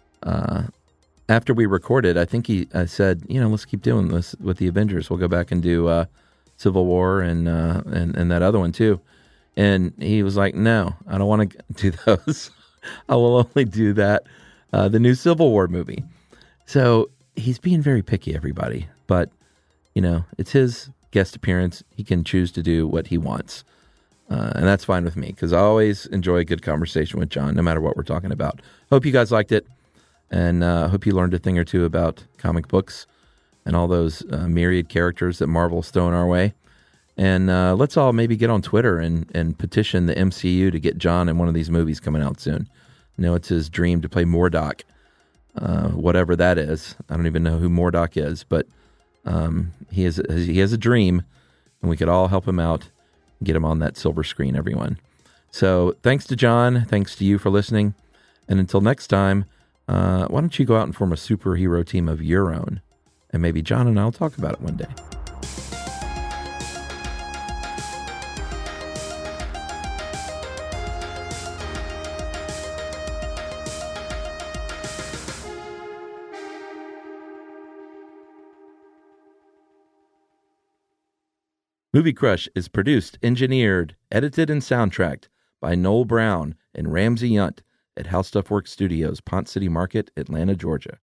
we recorded, I think I said, let's keep doing this with the Avengers. We'll go back and do Civil War and that other one too. And he was like, no, I don't want to do those. I will only do that, the new Civil War movie. So he's being very picky, everybody. But, it's his guest appearance. He can choose to do what he wants. And that's fine with me because I always enjoy a good conversation with John, no matter what we're talking about. Hope you guys liked it. And hope you learned a thing or two about comic books and all those myriad characters that Marvel's throwing our way. And let's all maybe get on Twitter and petition the MCU to get John in one of these movies coming out soon. It's his dream to play MODOK, whatever that is. I don't even know who MODOK is, but he has a dream, and we could all help him out and get him on that silver screen, everyone. So thanks to John. Thanks to you for listening. And until next time, why don't you go out and form a superhero team of your own? And maybe John and I will talk about it one day. Movie Crush is produced, engineered, edited, and soundtracked by Noel Brown and Ramsey Yunt at How Stuff Works Studios, Pont City Market, Atlanta, Georgia.